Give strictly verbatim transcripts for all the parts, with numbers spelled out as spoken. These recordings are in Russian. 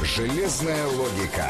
Железная логика.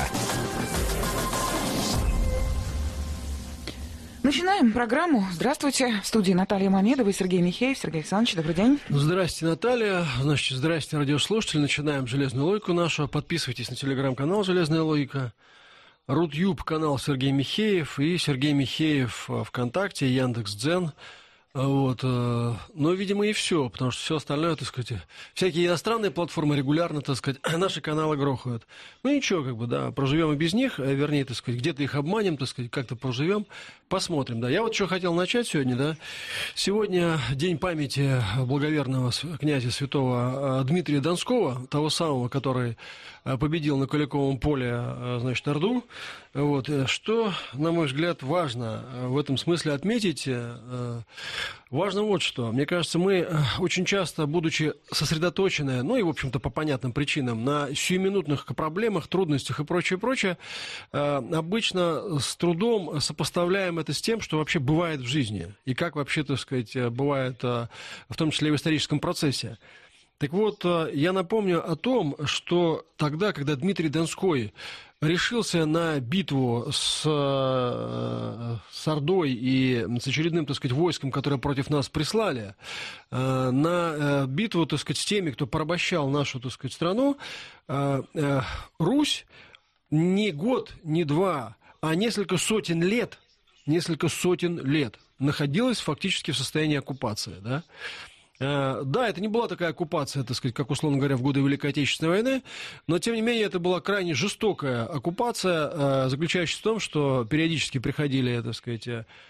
Начинаем программу. Здравствуйте. В студии Наталья Мамедова и Сергей Михеев. Сергей Александрович, добрый день. Здрасте, Наталья. Значит, здрасте, радиослушатели. Начинаем «Железную логику» нашу. Подписывайтесь на телеграм-канал «Железная логика». Рутюб канал Сергей Михеев и Сергей Михеев ВКонтакте, Яндекс.Дзен. Вот. Но, видимо, и все, потому что все остальное, так сказать, всякие иностранные платформы регулярно, так сказать, наши каналы грохают. Ну, ничего, как бы, да, проживем и без них, вернее, так сказать, где-то их обманем, так сказать, как-то проживем, посмотрим, да. Я вот что хотел начать сегодня, да. Сегодня день памяти благоверного князя святого Дмитрия Донского, того самого, который победил на Куликовом поле, значит, Орду. Вот. Что, на мой взгляд, важно в этом смысле отметить, важно вот что. Мне кажется, мы очень часто, будучи сосредоточены, ну и, в общем-то, по понятным причинам, на сиюминутных проблемах, трудностях и прочее, прочее, обычно с трудом сопоставляем это с тем, что вообще бывает в жизни, и как вообще, так сказать, бывает, в том числе и в историческом процессе. Так вот, я напомню о том, что тогда, когда Дмитрий Донской решился на битву с, с Ордой и с очередным, так сказать, войском, которое против нас прислали, на битву, так сказать, с теми, кто порабощал нашу, так сказать, страну, Русь не год, не два, а несколько сотен лет, несколько сотен лет находилась фактически в состоянии оккупации, да. Да, это не была такая оккупация, так сказать, как, условно говоря, в годы Великой Отечественной войны, но, тем не менее, это была крайне жестокая оккупация, заключающаяся в том, что периодически приходили, так сказать,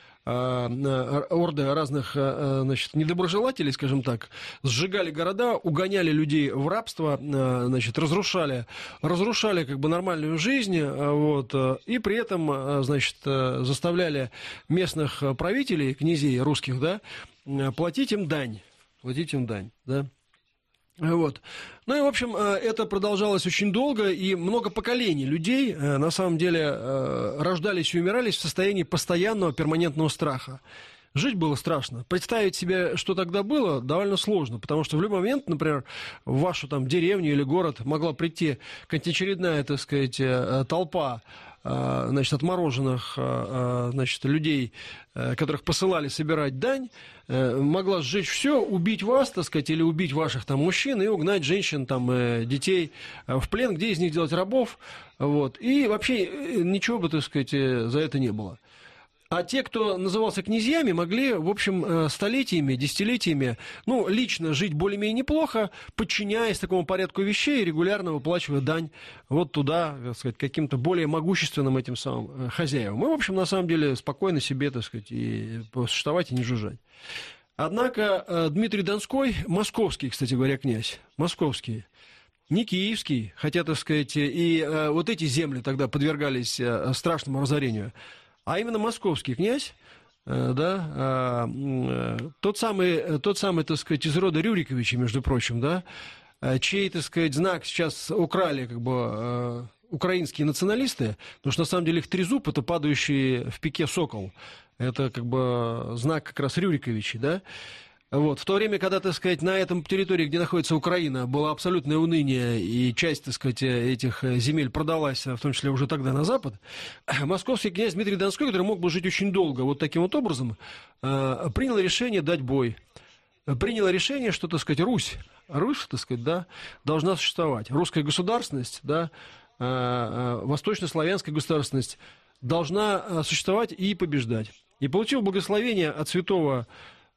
орды разных, значит, недоброжелателей, скажем так, сжигали города, угоняли людей в рабство, значит, разрушали, разрушали как бы нормальную жизнь, вот, и при этом, значит, заставляли местных правителей, князей русских, да, платить им дань. Платить им дань, да. Вот. Ну и, в общем, это продолжалось очень долго, и много поколений людей, на самом деле, рождались и умирались в состоянии постоянного перманентного страха. Жить было страшно. Представить себе, что тогда было, довольно сложно, потому что в любой момент, например, в вашу там деревню или город могла прийти какая-нибудь очередная, так сказать, толпа, значит, отмороженных, значит, людей, которых посылали собирать дань, могла сжечь все, убить вас, так сказать, или убить ваших там мужчин и угнать женщин, там, детей в плен, где из них делать рабов, вот, и вообще ничего бы, так сказать, за это не было. А те, кто назывался князьями, могли, в общем, столетиями, десятилетиями, ну, лично жить более-менее неплохо, подчиняясь такому порядку вещей и регулярно выплачивая дань вот туда, так сказать, каким-то более могущественным этим самым хозяевам. И, в общем, на самом деле, спокойно себе, так сказать, и существовать, и не жужжать. Однако Дмитрий Донской, московский, кстати говоря, князь, московский, не киевский, хотя, так сказать, и вот эти земли тогда подвергались страшному разорению, а именно московский князь, да, тот самый, тот самый, так сказать, из рода Рюриковичей, между прочим, да, чей, так сказать, знак сейчас украли, как бы, украинские националисты, потому что, на самом деле, их трезуб — это падающий в пике сокол, это, как бы, знак как раз Рюриковичей, да. Вот. В то время, когда, так сказать, на этом территории, где находится Украина, было абсолютное уныние, и часть, так сказать, этих земель продалась, в том числе уже тогда на Запад, московский князь Дмитрий Донской, который мог бы жить очень долго вот таким вот образом, принял решение дать бой. Принял решение, что, так сказать, Русь, Русь, так сказать, да, должна существовать. Русская государственность, да, восточнославянская государственность должна существовать и побеждать. И получил благословение от святого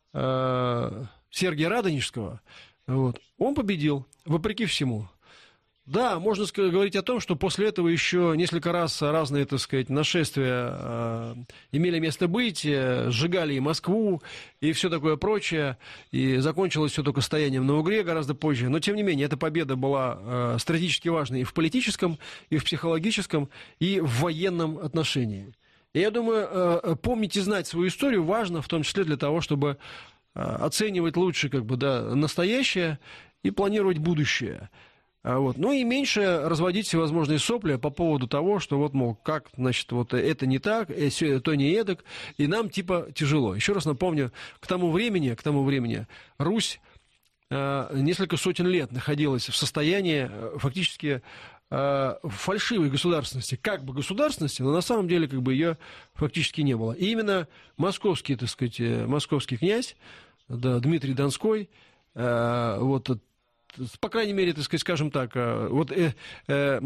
Сергия Радонежского, вот, он победил, вопреки всему. Да, можно говорить о том, что после этого еще несколько раз разные, так сказать, нашествия э, имели место быть, э, сжигали и Москву, и все такое прочее, и закончилось все только стоянием на Угре гораздо позже. Но, тем не менее, эта победа была э, стратегически важной и в политическом, и в психологическом, и в военном отношении. И я думаю, помнить и знать свою историю важно, в том числе для того, чтобы оценивать лучше, как бы, да, настоящее и планировать будущее. Вот. Ну и меньше разводить всевозможные сопли по поводу того, что вот, мол, как, значит, вот это не так, то не эдак, и нам типа тяжело. Еще раз напомню, к тому времени, к тому времени Русь несколько сотен лет находилась в состоянии фактически фальшивой государственности, как бы государственности, но на самом деле как бы ее фактически не было. И именно московский, так сказать, московский князь, да, Дмитрий Донской, вот, по крайней мере, так сказать, скажем так, вот э, э,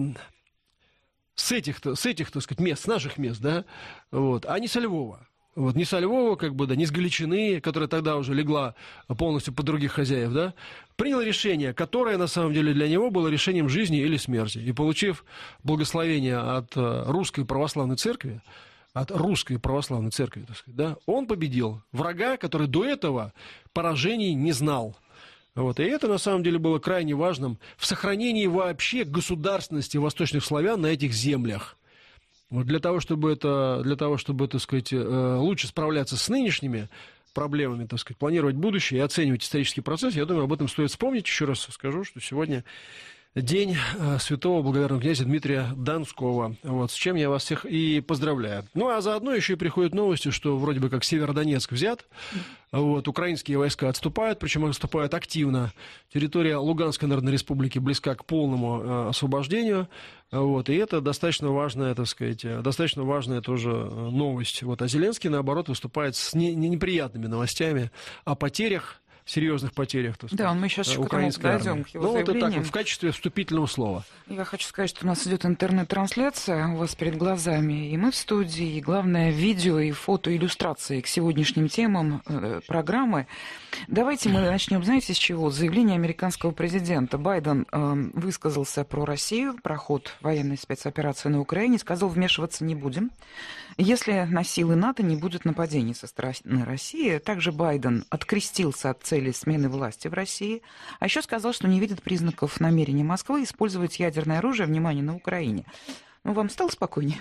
с этих, с этих, так сказать, мест, с наших мест, да, вот, а не со Львова. Вот, не со Львова, как бы, да, не с Галичины, которая тогда уже легла полностью под других хозяев, да, принял решение, которое, на самом деле, для него было решением жизни или смерти. И, получив благословение от русской православной церкви, от русской православной церкви, так сказать, да, он победил врага, который до этого поражений не знал. Вот, и это, на самом деле, было крайне важным в сохранении вообще государственности восточных славян на этих землях. Вот для того, чтобы это, для того, чтобы, так сказать, лучше справляться с нынешними проблемами, так сказать, планировать будущее и оценивать исторический процесс, я думаю, об этом стоит вспомнить. Еще раз скажу, что сегодня день святого благоверного князя Дмитрия Донского, вот, с чем я вас всех и поздравляю. Ну, а заодно еще и приходят новости, что вроде бы как Северодонецк взят, вот, украинские войска отступают, причем отступают активно. Территория Луганской Народной Республики близка к полному э, освобождению, вот, и это достаточно важная, так сказать, достаточно важная тоже новость. Вот, а Зеленский, наоборот, выступает с не, не неприятными новостями о потерях, серьезных потерях, так сказать, да, мы сейчас еще подойдем к его ну, это так, в качестве вступительного слова. Я хочу сказать, что у нас идет интернет-трансляция у вас перед глазами, и мы в студии, и главное, видео и фото-иллюстрации к сегодняшним темам э, программы. Давайте мы начнем, знаете, с чего? Заявление американского президента. Байден э, высказался про Россию, про ход военной спецоперации на Украине, сказал, вмешиваться не будем, если на силы НАТО не будет нападений со стороны России. Также Байден открестился от цели смены власти в России, а еще сказал, что не видит признаков намерения Москвы использовать ядерное оружие, внимание, на Украине. Ну, вам стало спокойнее?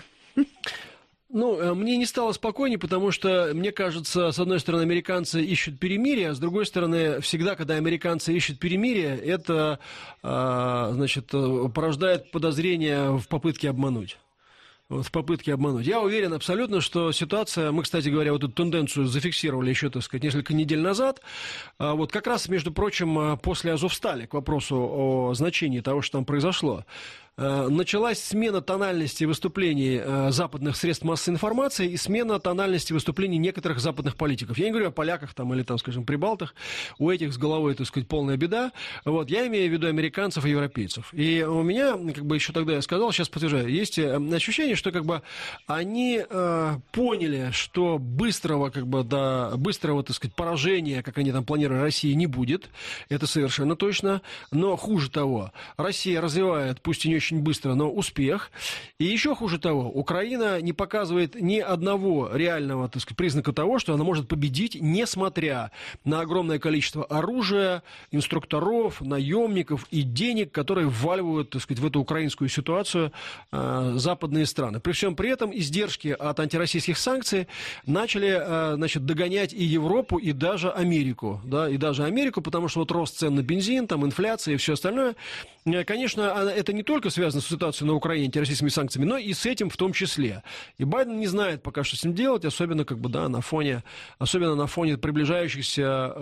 Ну, мне не стало спокойнее, потому что, мне кажется, с одной стороны, американцы ищут перемирие, а с другой стороны, всегда, когда американцы ищут перемирие, это, значит, порождает подозрения в попытке обмануть. В попытке обмануть. Я уверен абсолютно, что ситуация, мы, кстати говоря, вот эту тенденцию зафиксировали еще, так сказать, несколько недель назад, вот как раз, между прочим, после Азовстали, к вопросу о значении того, что там произошло, началась смена тональности выступлений западных средств массовой информации и смена тональности выступлений некоторых западных политиков. Я не говорю о поляках там, или, там, скажем, прибалтах. У этих с головой, так сказать, полная беда. Вот, я имею в виду американцев и европейцев. И у меня, как бы еще тогда я сказал, сейчас подтверждаю, есть ощущение, что как бы они э, поняли, что быстрого, как бы, да, быстрого, так сказать, поражения, как они там планировали, России не будет. Это совершенно точно. Но хуже того, Россия развивает, пусть и не очень быстро, но успех. И еще хуже того, Украина не показывает ни одного реального, так сказать, признака того, что она может победить, несмотря на огромное количество оружия, инструкторов, наемников и денег, которые вваливают, так сказать, в эту украинскую ситуацию э, западные страны. При всем при этом издержки от антироссийских санкций начали, э, значит, догонять и Европу, и даже Америку. Да, и даже Америку, потому что вот рост цен на бензин, там инфляция и все остальное, э, конечно, это не только связано с ситуацией на Украине, антироссийскими санкциями, но и с этим в том числе. И Байден не знает пока, что с ним делать, особенно, как бы, да, на фоне, особенно на фоне приближающихся э,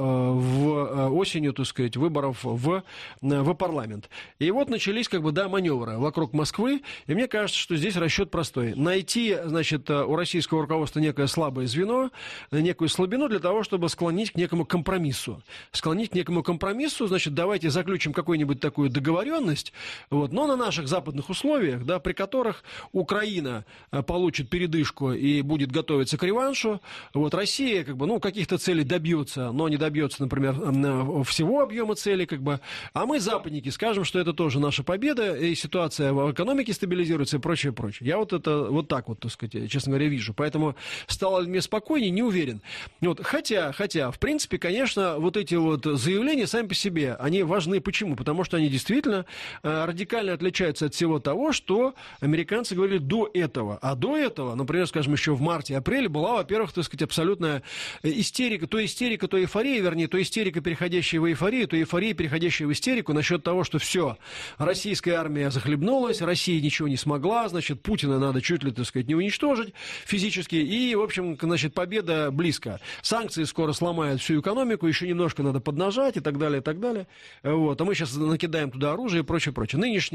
в осенью, так сказать, выборов в, в парламент. И вот начались, как бы, да, маневры вокруг Москвы, и мне кажется, что здесь расчет простой. Найти, значит, у российского руководства некое слабое звено, некую слабину для того, чтобы склонить к некому компромиссу. Склонить к некому компромиссу, значит, давайте заключим какую-нибудь такую договоренность, вот, но на наших западных условиях, да, при которых Украина получит передышку и будет готовиться к реваншу, вот, Россия, как бы, ну, каких-то целей добьется, но не добьется, например, всего объема целей, как бы, а мы, западники, скажем, что это тоже наша победа, и ситуация в экономике стабилизируется и прочее, прочее. Я вот это вот так вот, так сказать, честно говоря, вижу. Поэтому стало ли мне спокойнее, не уверен. Вот, хотя, хотя, в принципе, конечно, вот эти вот заявления сами по себе, они важны. Почему? Потому что они действительно радикально отличаются от всего того, что американцы говорили до этого. А до этого, например, скажем, еще в марте-апреле была, во-первых, так сказать, абсолютная истерика, то истерика, то эйфория, вернее, то истерика, переходящая в эйфорию, то эйфория, переходящая в истерику насчет того, что все, российская армия захлебнулась, Россия ничего не смогла, значит, Путина надо чуть ли, так сказать, не уничтожить физически, и, в общем, значит, победа близко. Санкции скоро сломают всю экономику, еще немножко надо поднажать и так далее, и так далее. Вот. А мы сейчас накидаем туда оружие и прочее, прочее. Нынешнее заявление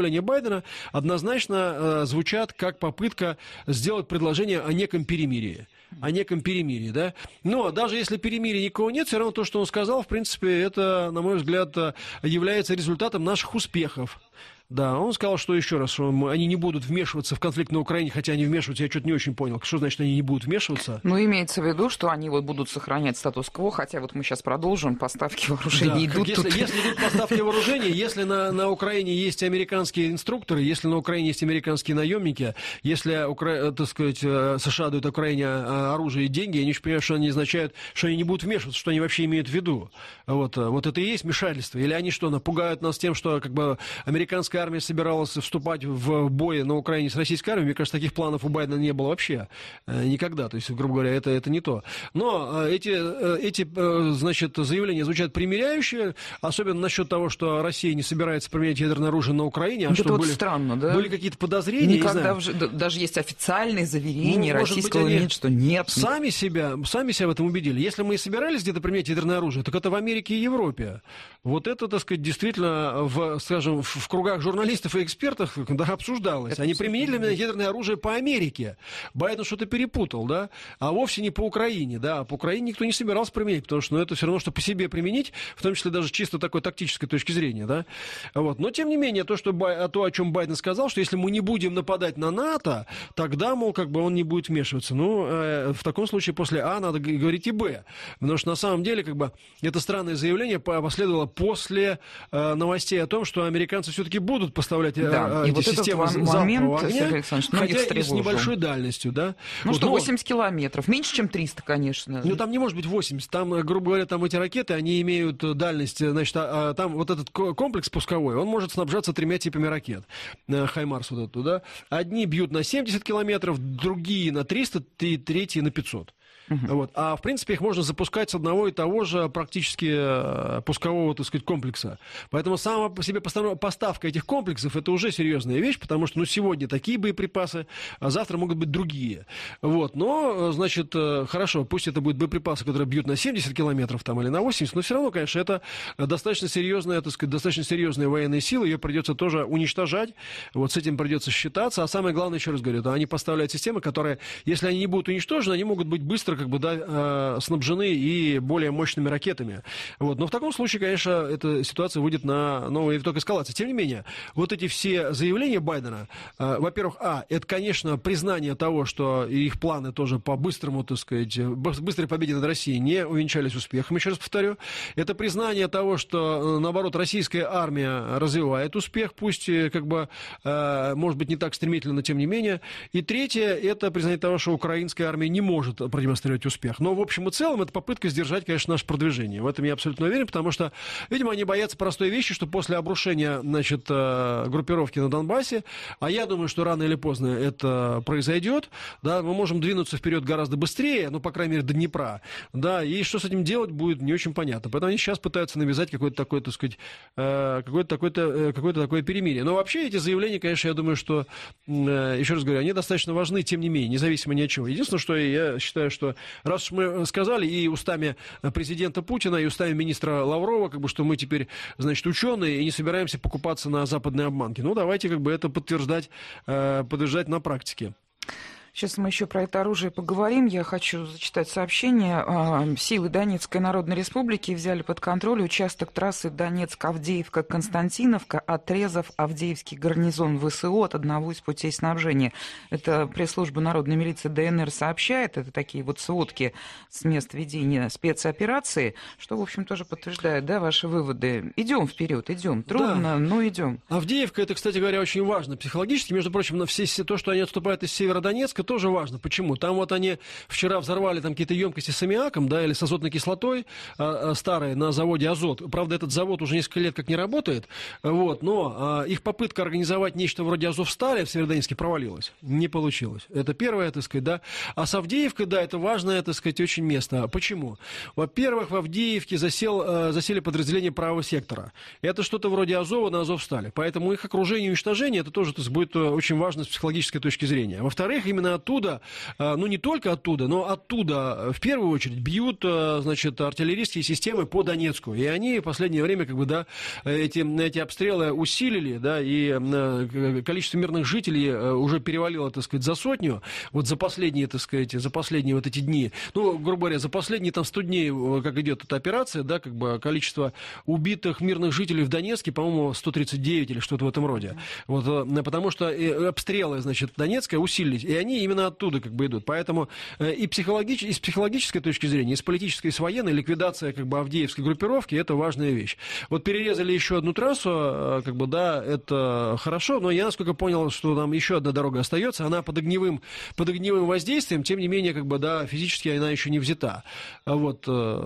заявления Байдена однозначно звучат как попытка сделать предложение о неком перемирии. О неком перемирии, да. Но даже если перемирия никого нет, все равно то, что он сказал, в принципе, это, на мой взгляд, является результатом наших успехов. Да, он сказал, что еще раз, что они не будут вмешиваться в конфликт на Украине, хотя они вмешиваются, я что-то не очень понял. Что значит, они не будут вмешиваться? Ну, имеется в виду, что они вот будут сохранять статус-кво, хотя вот мы сейчас продолжим, поставки вооружений да, идут если, тут. Если идут поставки вооружений, если на, на Украине есть американские инструкторы, если на Украине есть американские наемники, если, Укра... так сказать, США дают Украине оружие и деньги, они же понимают, что они означают, что они не будут вмешиваться, что они вообще имеют в виду. Вот, вот это и есть вмешательство. Или они что, напугают нас тем, что как бы американская армия собиралась вступать в бой на Украине с российской армией. Мне кажется, таких планов у Байдена не было вообще э, никогда. То есть, грубо говоря, это, это не то. Но э, эти, э, эти э, значит, заявления звучат примиряющие, особенно насчет того, что Россия не собирается применять ядерное оружие на Украине. А это что, вот были, странно, да? Были какие-то подозрения? Никогда уже, даже есть официальные заверения ну, российского быть, МИД, что нет. Сами себя, сами себя в этом убедили. Если мы и собирались где-то применять ядерное оружие, так это в Америке и Европе. Вот это, так сказать, действительно, в, скажем, в кругах журналистов и экспертов да, обсуждалось. Это Они применили именно ядерное оружие по Америке. Байден что-то перепутал, да, а вовсе не по Украине, да. А по Украине никто не собирался применить, потому что ну, это все равно, что по себе применить, в том числе даже чисто такой тактической точки зрения, да. Вот. Но, тем не менее, то, что, то, о чем Байден сказал, что если мы не будем нападать на НАТО, тогда, мол, как бы он не будет вмешиваться. Ну, э, в таком случае после А надо говорить и Б. Потому что, на самом деле, как бы, это странное заявление последовало после э, новостей о том, что американцы все-таки будут поставлять э, да, эти и вот системы этот залпового момент, огня, хотя и с небольшой дальностью, да. Ну вот, что, но... восемьдесят километров, меньше, чем триста, конечно. Ну, там не может быть восемьдесят, там, грубо говоря, там эти ракеты, они имеют дальность, значит, а, а, там вот этот комплекс пусковой, он может снабжаться тремя типами ракет, Хаймарс вот эту, да. Одни бьют на семьдесят километров, другие на триста, и третьи на пятьсот. Uh-huh. Вот. А в принципе их можно запускать с одного и того же практически пускового, так сказать, комплекса. Поэтому сама по себе поставка этих комплексов это уже серьезная вещь, потому что ну, сегодня такие боеприпасы, а завтра могут быть другие. Вот. Но, значит, хорошо, пусть это будут боеприпасы, которые бьют на семьдесят километров там, или на восемьдесят, но все равно, конечно, это достаточно серьезная, так сказать, достаточно серьезная военная сила, ее придется тоже уничтожать, вот с этим придется считаться. А самое главное, еще раз говорю, да, они поставляют системы, которые, если они не будут уничтожены, они могут быть быстро как бы, да, э, снабжены и более мощными ракетами. Вот. Но в таком случае, конечно, эта ситуация выйдет на новый виток эскалации. Тем не менее, вот эти все заявления Байдена, э, во-первых, а, это, конечно, признание того, что их планы тоже по быстрому, так сказать, быстрой победе над Россией не увенчались успехом, еще раз повторю. Это признание того, что, наоборот, российская армия развивает успех, пусть, как бы, э, может быть, не так стремительно, но тем не менее. И третье, это признание того, что украинская армия не может продемонстрировать успех. Но в общем и целом это попытка сдержать, конечно, наше продвижение. В этом я абсолютно уверен, потому что, видимо, они боятся простой вещи, что после обрушения, значит, группировки на Донбассе, а я думаю, что рано или поздно это произойдет, да, мы можем двинуться вперед гораздо быстрее, ну, по крайней мере, до Днепра, да, и что с этим делать будет не очень понятно. Поэтому они сейчас пытаются навязать какое-то такое, так сказать, какое-то такое, какое-то такое перемирие. Но вообще эти заявления, конечно, я думаю, что, еще раз говорю, они достаточно важны, тем не менее, независимо ни от чего. Единственное, что я считаю, что раз уж мы сказали и устами президента Путина, и устами министра Лаврова, как бы, что мы теперь, значит, ученые и не собираемся покупаться на западные обманки. Ну, давайте как бы это подтверждать, подтверждать на практике. Сейчас мы еще про это оружие поговорим. Я хочу зачитать сообщение. Силы Донецкой Народной Республики взяли под контроль участок трассы Донецк-Авдеевка-Константиновка, отрезав Авдеевский гарнизон ВСУ от одного из путей снабжения. Это пресс-служба Народной милиции ДНР сообщает. Это такие вот сводки с мест ведения спецоперации, что, в общем, тоже подтверждает, да, ваши выводы. Идем вперед, идем. Трудно, да. но идем. Авдеевка, это, кстати говоря, очень важно психологически. Между прочим, на все, то, что они отступают из Северодонецка, тоже важно. Почему? Там вот они вчера взорвали там какие-то емкости с аммиаком, да, или с азотной кислотой, а, а, старые на заводе «Азот». Правда, этот завод уже несколько лет как не работает, вот, но а, их попытка организовать нечто вроде «Азовстали» в Северодонецке провалилась. Не получилось. Это первое, так сказать, да. А с Авдеевкой, да, это важное, так сказать, очень место. Почему? Во-первых, в Авдеевке засел, а, засели подразделения правого сектора. Это что-то вроде «Азова» на «Азовстали». Поэтому их окружение и уничтожение, это тоже, так сказать, будет очень важно с психологической точки зрения. Во-вторых, именно именно оттуда, ну не только оттуда, но оттуда в первую очередь бьют, значит, артиллерийские системы по Донецку. И они в последнее время, как бы, да, эти, эти обстрелы усилили, да, и количество мирных жителей уже перевалило, так сказать, за сотню, вот за последние, так сказать, за последние вот эти дни. Ну, грубо говоря, за последние там сто дней, как идет эта операция, да, как бы количество убитых мирных жителей в Донецке, по-моему, сто тридцать девять или что-то в этом роде. Вот, потому что обстрелы, значит, Донецка усилились, и они именно оттуда, как бы, идут. Поэтому и, психологич... и с психологической точки зрения, и с политической, и с военной, ликвидация, как бы, авдеевской группировки — это важная вещь. Вот перерезали еще одну трассу, как бы, да, это хорошо, но я, насколько понял, что там еще одна дорога остается, она под огневым, под огневым воздействием, тем не менее, как бы, да, физически она еще не взята. Вот.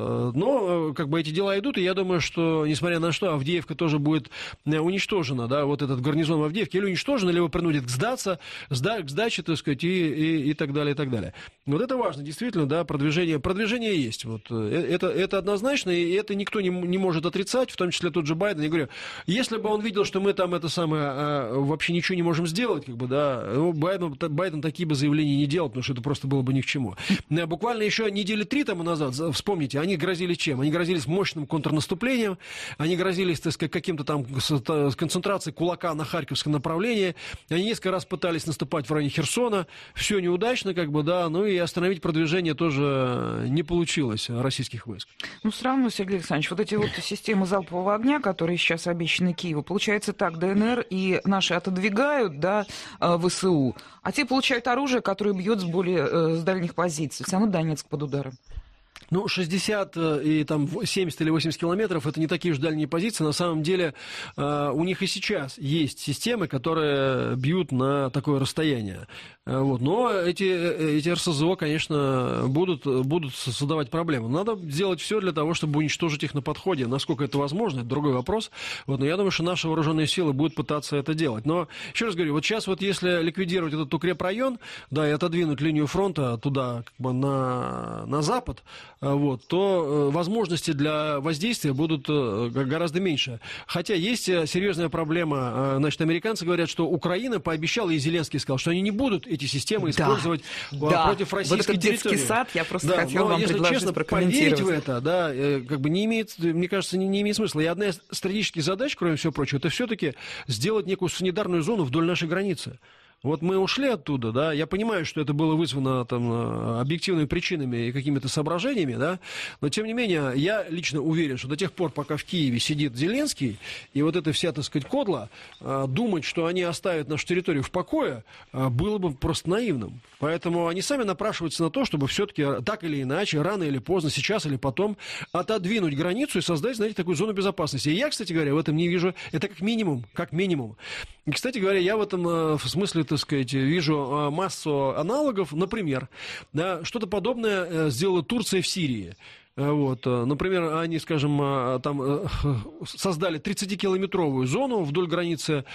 Но, как бы, эти дела идут, и я думаю, что, несмотря на что, Авдеевка тоже будет уничтожена, да, вот этот гарнизон в Авдеевке, или уничтожен, или его принудят к сдаться, сда, к сдаче, так сказать, и, и, и так далее, и так далее. Вот это важно, действительно, да, продвижение, продвижение есть. Вот. Это, это однозначно, и это никто не, не может отрицать, в том числе тот же Байден. Я говорю, если бы он видел, что мы там это самое, вообще ничего не можем сделать, как бы, да, ну, Байден, Байден такие бы заявления не делал, потому что это просто было бы ни к чему. Буквально еще недели три тому назад, вспомните, они грозили чем? Они грозились мощным контрнаступлением, они грозились, так сказать, каким-то там концентрацией кулака на Харьковском направлении, они несколько раз пытались наступать в районе Херсона, все неудачно, как бы, да, ну и остановить продвижение тоже не получилось российских войск. Ну, все равно, Сергей Александрович, вот эти вот системы залпового огня, которые сейчас обещаны Киеву, получается так, ДНР и наши отодвигают, да, ВСУ, а те получают оружие, которое бьет с более с дальних позиций. Все равно Донецк под ударом. Ну, шестьдесят и там семьдесят или восемьдесят километров — это не такие уж дальние позиции. На самом деле э, у них и сейчас есть системы, которые бьют на такое расстояние. Э, вот. Но эти, эти РСЗО, конечно, будут, будут создавать проблемы. Надо сделать все для того, чтобы уничтожить их на подходе. Насколько это возможно, это другой вопрос. Вот. Но я думаю, что наши вооруженные силы будут пытаться это делать. Но, еще раз говорю, вот сейчас вот если ликвидировать этот укрепрайон, да, и отодвинуть линию фронта туда, как бы, на, на запад, вот, то возможности для воздействия будут гораздо меньше. Хотя есть серьезная проблема. Значит, американцы говорят, что Украина пообещала, и Зеленский сказал, что они не будут эти системы использовать да, против да. российской вот этот территории. Детский сад, я просто да, хотела вам если предложить честно, прокомментировать. поверить в это, да, как бы не имеет, мне кажется, не, не имеет смысла. И одна из стратегических задач, кроме всего прочего, это все-таки сделать некую санитарную зону вдоль нашей границы. Вот мы ушли оттуда, да, я понимаю, что это было вызвано там объективными причинами и какими-то соображениями, да, но тем не менее я лично уверен, что до тех пор, пока в Киеве сидит Зеленский, и вот эта вся, так сказать, кодла, думать, что они оставят нашу территорию в покое, было бы просто наивным. Поэтому они сами напрашиваются на то, чтобы все-таки так или иначе, рано или поздно, сейчас или потом, отодвинуть границу и создать, знаете, такую зону безопасности. И я, кстати говоря, в этом не вижу, это как минимум, как минимум. И, кстати говоря, я в этом в смысле, так сказать, вижу массу аналогов. Например, да, что-то подобное сделала Турция в Сирии. Вот. Например, они, скажем, там создали тридцатикилометровую зону вдоль границы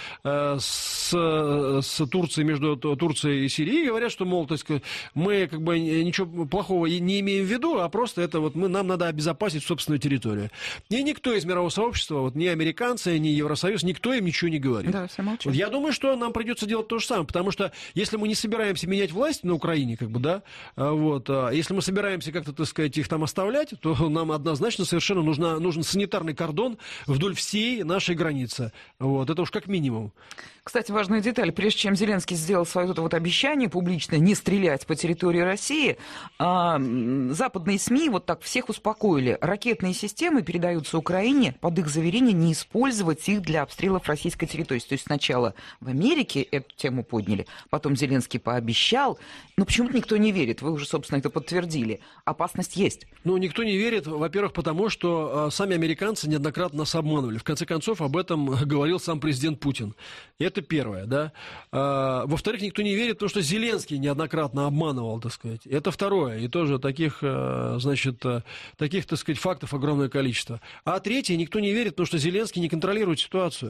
с, с Турцией, между Турцией и Сирией, и говорят, что, мол, так сказать, мы как бы ничего плохого не имеем в виду, а просто это вот мы, нам надо обезопасить собственную территорию. И никто из мирового сообщества, вот, ни американцы, ни Евросоюз, никто им ничего не говорит. Да, все молчат. Вот я думаю, что нам придется делать то же самое, потому что если мы не собираемся менять власть на Украине, как бы, да, вот, если мы собираемся как-то, так сказать, их там оставлять, то нам однозначно совершенно нужна, нужен санитарный кордон вдоль всей нашей границы. Вот, это уж как минимум. Кстати, важная деталь. Прежде чем Зеленский сделал свое вот, вот обещание публично не стрелять по территории России, а, западные СМИ вот так всех успокоили. Ракетные системы передаются Украине под их заверение не использовать их для обстрелов российской территории. То есть сначала в Америке эту тему подняли, потом Зеленский пообещал. Но почему-то никто не верит. Вы уже, собственно, это подтвердили. Опасность есть. Ну, никто не верит, во-первых, потому что а, сами американцы неоднократно нас обманывали. В конце концов, об этом говорил сам президент Путин. Это первое, да. А, во-вторых, никто не верит, потому что Зеленский неоднократно обманывал, так сказать. Это второе. И тоже таких, значит, таких, так сказать, фактов огромное количество. А третье, никто не верит, потому что Зеленский не контролирует ситуацию.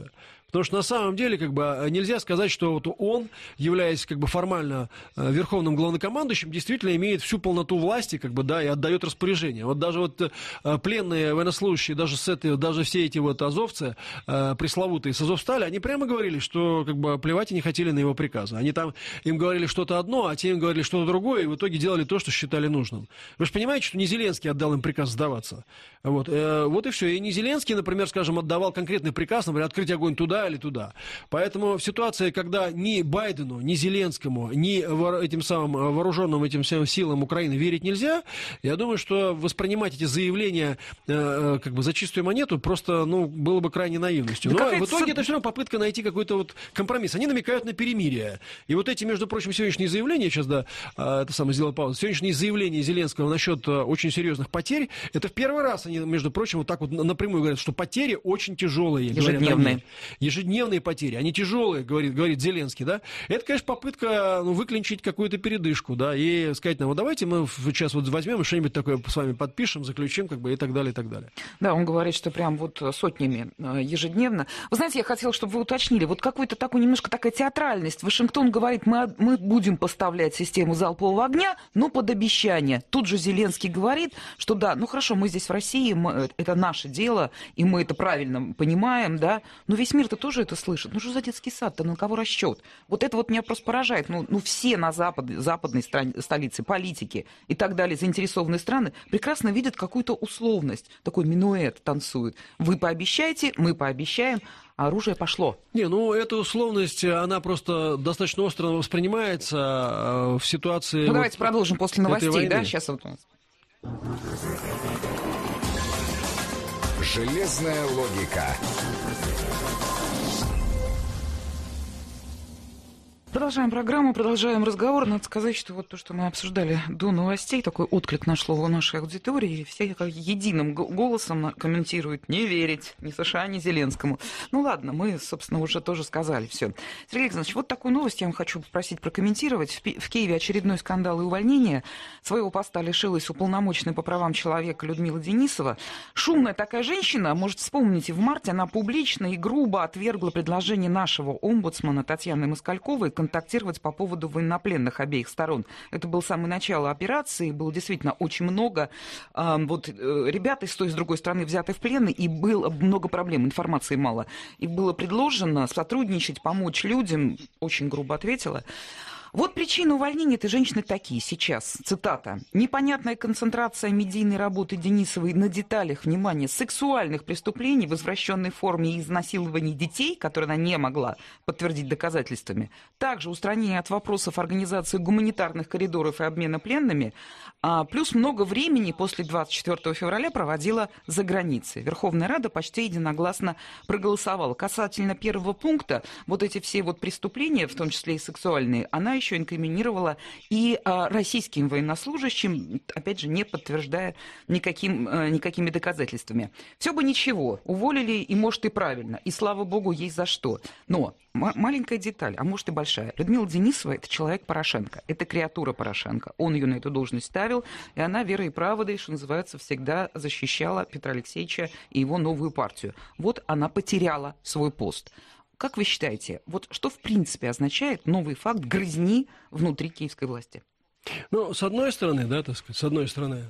Потому что на самом деле как бы нельзя сказать, что вот он, являясь как бы формально верховным главнокомандующим, действительно имеет всю полноту власти, как бы, да, и отдает распоряжение. Вот даже вот пленные военнослужащие, даже с этой, даже все эти вот азовцы, пресловутые с Азовстали, они прямо говорили, что как бы плевать и не хотели на его приказы. Они там им говорили что-то одно, а те им говорили что-то другое, и в итоге делали то, что считали нужным. Вы же понимаете, что не Зеленский отдал им приказ сдаваться. Вот, э, вот и все. И не Зеленский, например, скажем, отдавал конкретный приказ, например, открыть огонь туда или туда. Поэтому в ситуации, когда ни Байдену, ни Зеленскому, ни этим самым вооруженным этим всем силам Украины верить нельзя, я думаю, что воспринимать эти заявления э, как бы за чистую монету просто, ну, было бы крайне наивностью. Да. Но в итоге это все равно попытка найти какой-то вот компромисс. Они намекают на перемирие. И вот эти, между прочим, сегодняшние заявления, сейчас, да, это самое сделал паузу, сегодняшние заявления Зеленского насчет очень серьезных потерь, это в первый раз они, между прочим, вот так вот напрямую говорят, что потери очень тяжелые. Ежедневные. Ежедневные потери. Они тяжелые, говорит, говорит Зеленский, да. Это, конечно, попытка, ну, выклинчить какую-то передышку, да, и сказать нам, вот давайте мы сейчас вот возьмем и что-нибудь такое с вами подпишем, заключим, как бы, и так далее, и так далее. Да, он говорит, что прям вот сотнями ежедневно. Вы знаете, я хотела, чтобы вы уточнили, вот какой-то такой, немножко такая театральность. Вашингтон говорит, мы, мы будем поставлять систему залпового огня, но под обещание. Тут же Зеленский говорит, что да, ну хорошо, мы здесь в России, мы, это наше дело, и мы это правильно понимаем, да, но весь мир-то тоже это слышит. Ну что за детский сад-то, на кого расчет? Вот это вот меня просто поражает. Ну, ну все на запад, западной стране, столице, политики и так далее, заинтересованные страны, прекрасно видят какую-то условность. Такой минуэт танцует. Вы пообещаете, мы пообещаем, а оружие пошло. Не, ну, эта условность, она просто достаточно остро воспринимается в ситуации... Ну, вот давайте продолжим после новостей, да? Сейчас вот у нас... Железная логика. Продолжаем программу, продолжаем разговор. Надо сказать, что вот то, что мы обсуждали до новостей, такой отклик нашло в нашей аудитории. Все как единым голосом комментируют «не верить ни США, ни Зеленскому». Ну ладно, мы, собственно, уже тоже сказали все. Сергей Александрович, вот такую новость я вам хочу попросить прокомментировать. В Киеве очередной скандал и увольнение. Своего поста лишилась уполномоченная по правам человека Людмила Денисова. Шумная такая женщина, может, вспомните, в марте она публично и грубо отвергла предложение нашего омбудсмана Татьяны Москальковой контактировать по поводу военнопленных обеих сторон. Это было самое начало операции, было действительно очень много э, вот, э, ребят и с той, и с другой стороны взяты в плен, и было много проблем, информации мало. И было предложено сотрудничать, помочь людям, очень грубо ответила. Вот причины увольнения этой женщины такие сейчас. Цитата. «Непонятная концентрация медийной работы Денисовой на деталях, внимание, сексуальных преступлений в извращенной форме и изнасилований детей, которые она не могла подтвердить доказательствами. Также устранение от вопросов организации гуманитарных коридоров и обмена пленными. А плюс много времени после двадцать четвёртого февраля проводила за границей». Верховная Рада почти единогласно проголосовала. Касательно первого пункта, вот эти все вот преступления, в том числе и сексуальные, она еще инкриминировала и а, российским военнослужащим, опять же, не подтверждая никаким, а, никакими доказательствами. Все бы ничего, уволили, и может и правильно, и слава богу, есть за что. Но м- маленькая деталь, а может и большая. Людмила Денисова – это человек Порошенко, это креатура Порошенко. Он ее на эту должность ставил, и она верой и правдой, что называется, всегда защищала Петра Алексеевича и его новую партию. Вот она потеряла свой пост. Как вы считаете, вот что в принципе означает новый факт грызни внутри киевской власти? Ну, с одной стороны, да, так сказать, с одной стороны,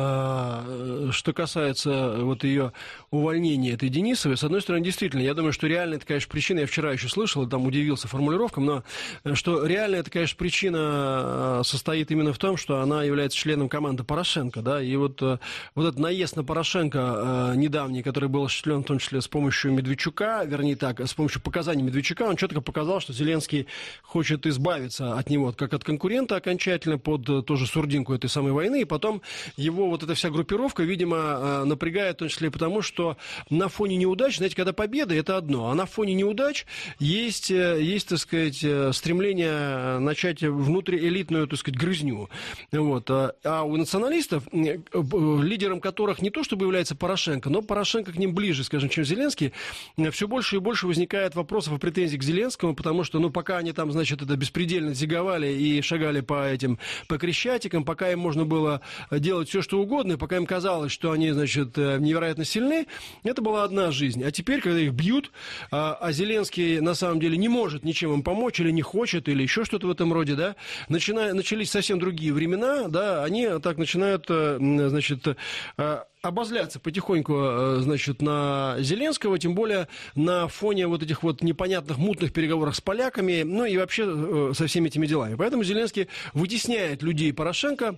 э, что касается вот ее увольнения этой Денисовой, с одной стороны, действительно, я думаю, что реально это, конечно, причина, я вчера еще слышал, там удивился формулировкам, но что реально это, конечно, причина состоит именно в том, что она является членом команды Порошенко, да, и вот, вот этот наезд на Порошенко недавний, который был осуществлен в том числе с помощью Медведчука, вернее так, с помощью показаний Медведчука, он четко показал, что Зеленский хочет избавиться от него как от конкурента окончательно, под тоже сурдинку этой самой войны, и потом его вот эта вся группировка, видимо, напрягает, в том числе потому, что на фоне неудач, знаете, когда победа, это одно, а на фоне неудач есть, есть, так сказать, стремление начать внутриэлитную, так сказать, грызню. Вот. А у националистов, лидером которых не то чтобы является Порошенко, но Порошенко к ним ближе, скажем, чем Зеленский, все больше и больше возникает вопросов и претензий к Зеленскому, потому что, ну, пока они там, значит, это беспредельно зиговали и шагали по этим по Крещатикам, пока им можно было делать все, что угодно, и пока им казалось, что они, значит, невероятно сильны, это была одна жизнь. А теперь, когда их бьют, а Зеленский на самом деле не может ничем им помочь, или не хочет, или еще что-то в этом роде, да, начина... начались совсем другие времена, да, они так начинают, значит, обозляться потихоньку, значит, на Зеленского, тем более на фоне вот этих вот непонятных мутных переговоров с поляками, ну и вообще со всеми этими делами. Поэтому Зеленский вытесняет людей Порошенко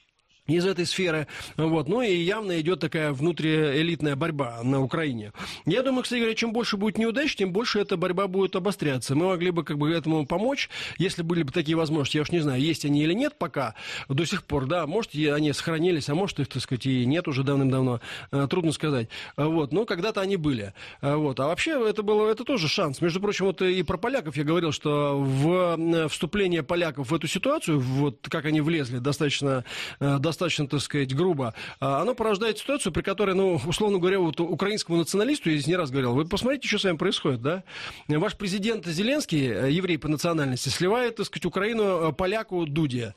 из этой сферы, вот, ну и явно идет такая внутриэлитная борьба на Украине. Я думаю, кстати говоря, чем больше будет неудач, тем больше эта борьба будет обостряться. Мы могли бы как бы этому помочь, если были бы такие возможности. Я уж не знаю, есть они или нет пока, до сих пор, да, может, они сохранились, а может, их, так сказать, и нет уже давным-давно, трудно сказать. Вот, но когда-то они были. Вот, а вообще это было, это тоже шанс. Между прочим, вот и про поляков я говорил, что в вступление поляков в эту ситуацию, вот как они влезли достаточно, достаточно достаточно, так сказать, грубо, оно порождает ситуацию, при которой, ну, условно говоря, вот украинскому националисту, я здесь не раз говорил, вы посмотрите, что с вами происходит, да? Ваш президент Зеленский, еврей по национальности, сливает, так сказать, Украину поляку Дуде.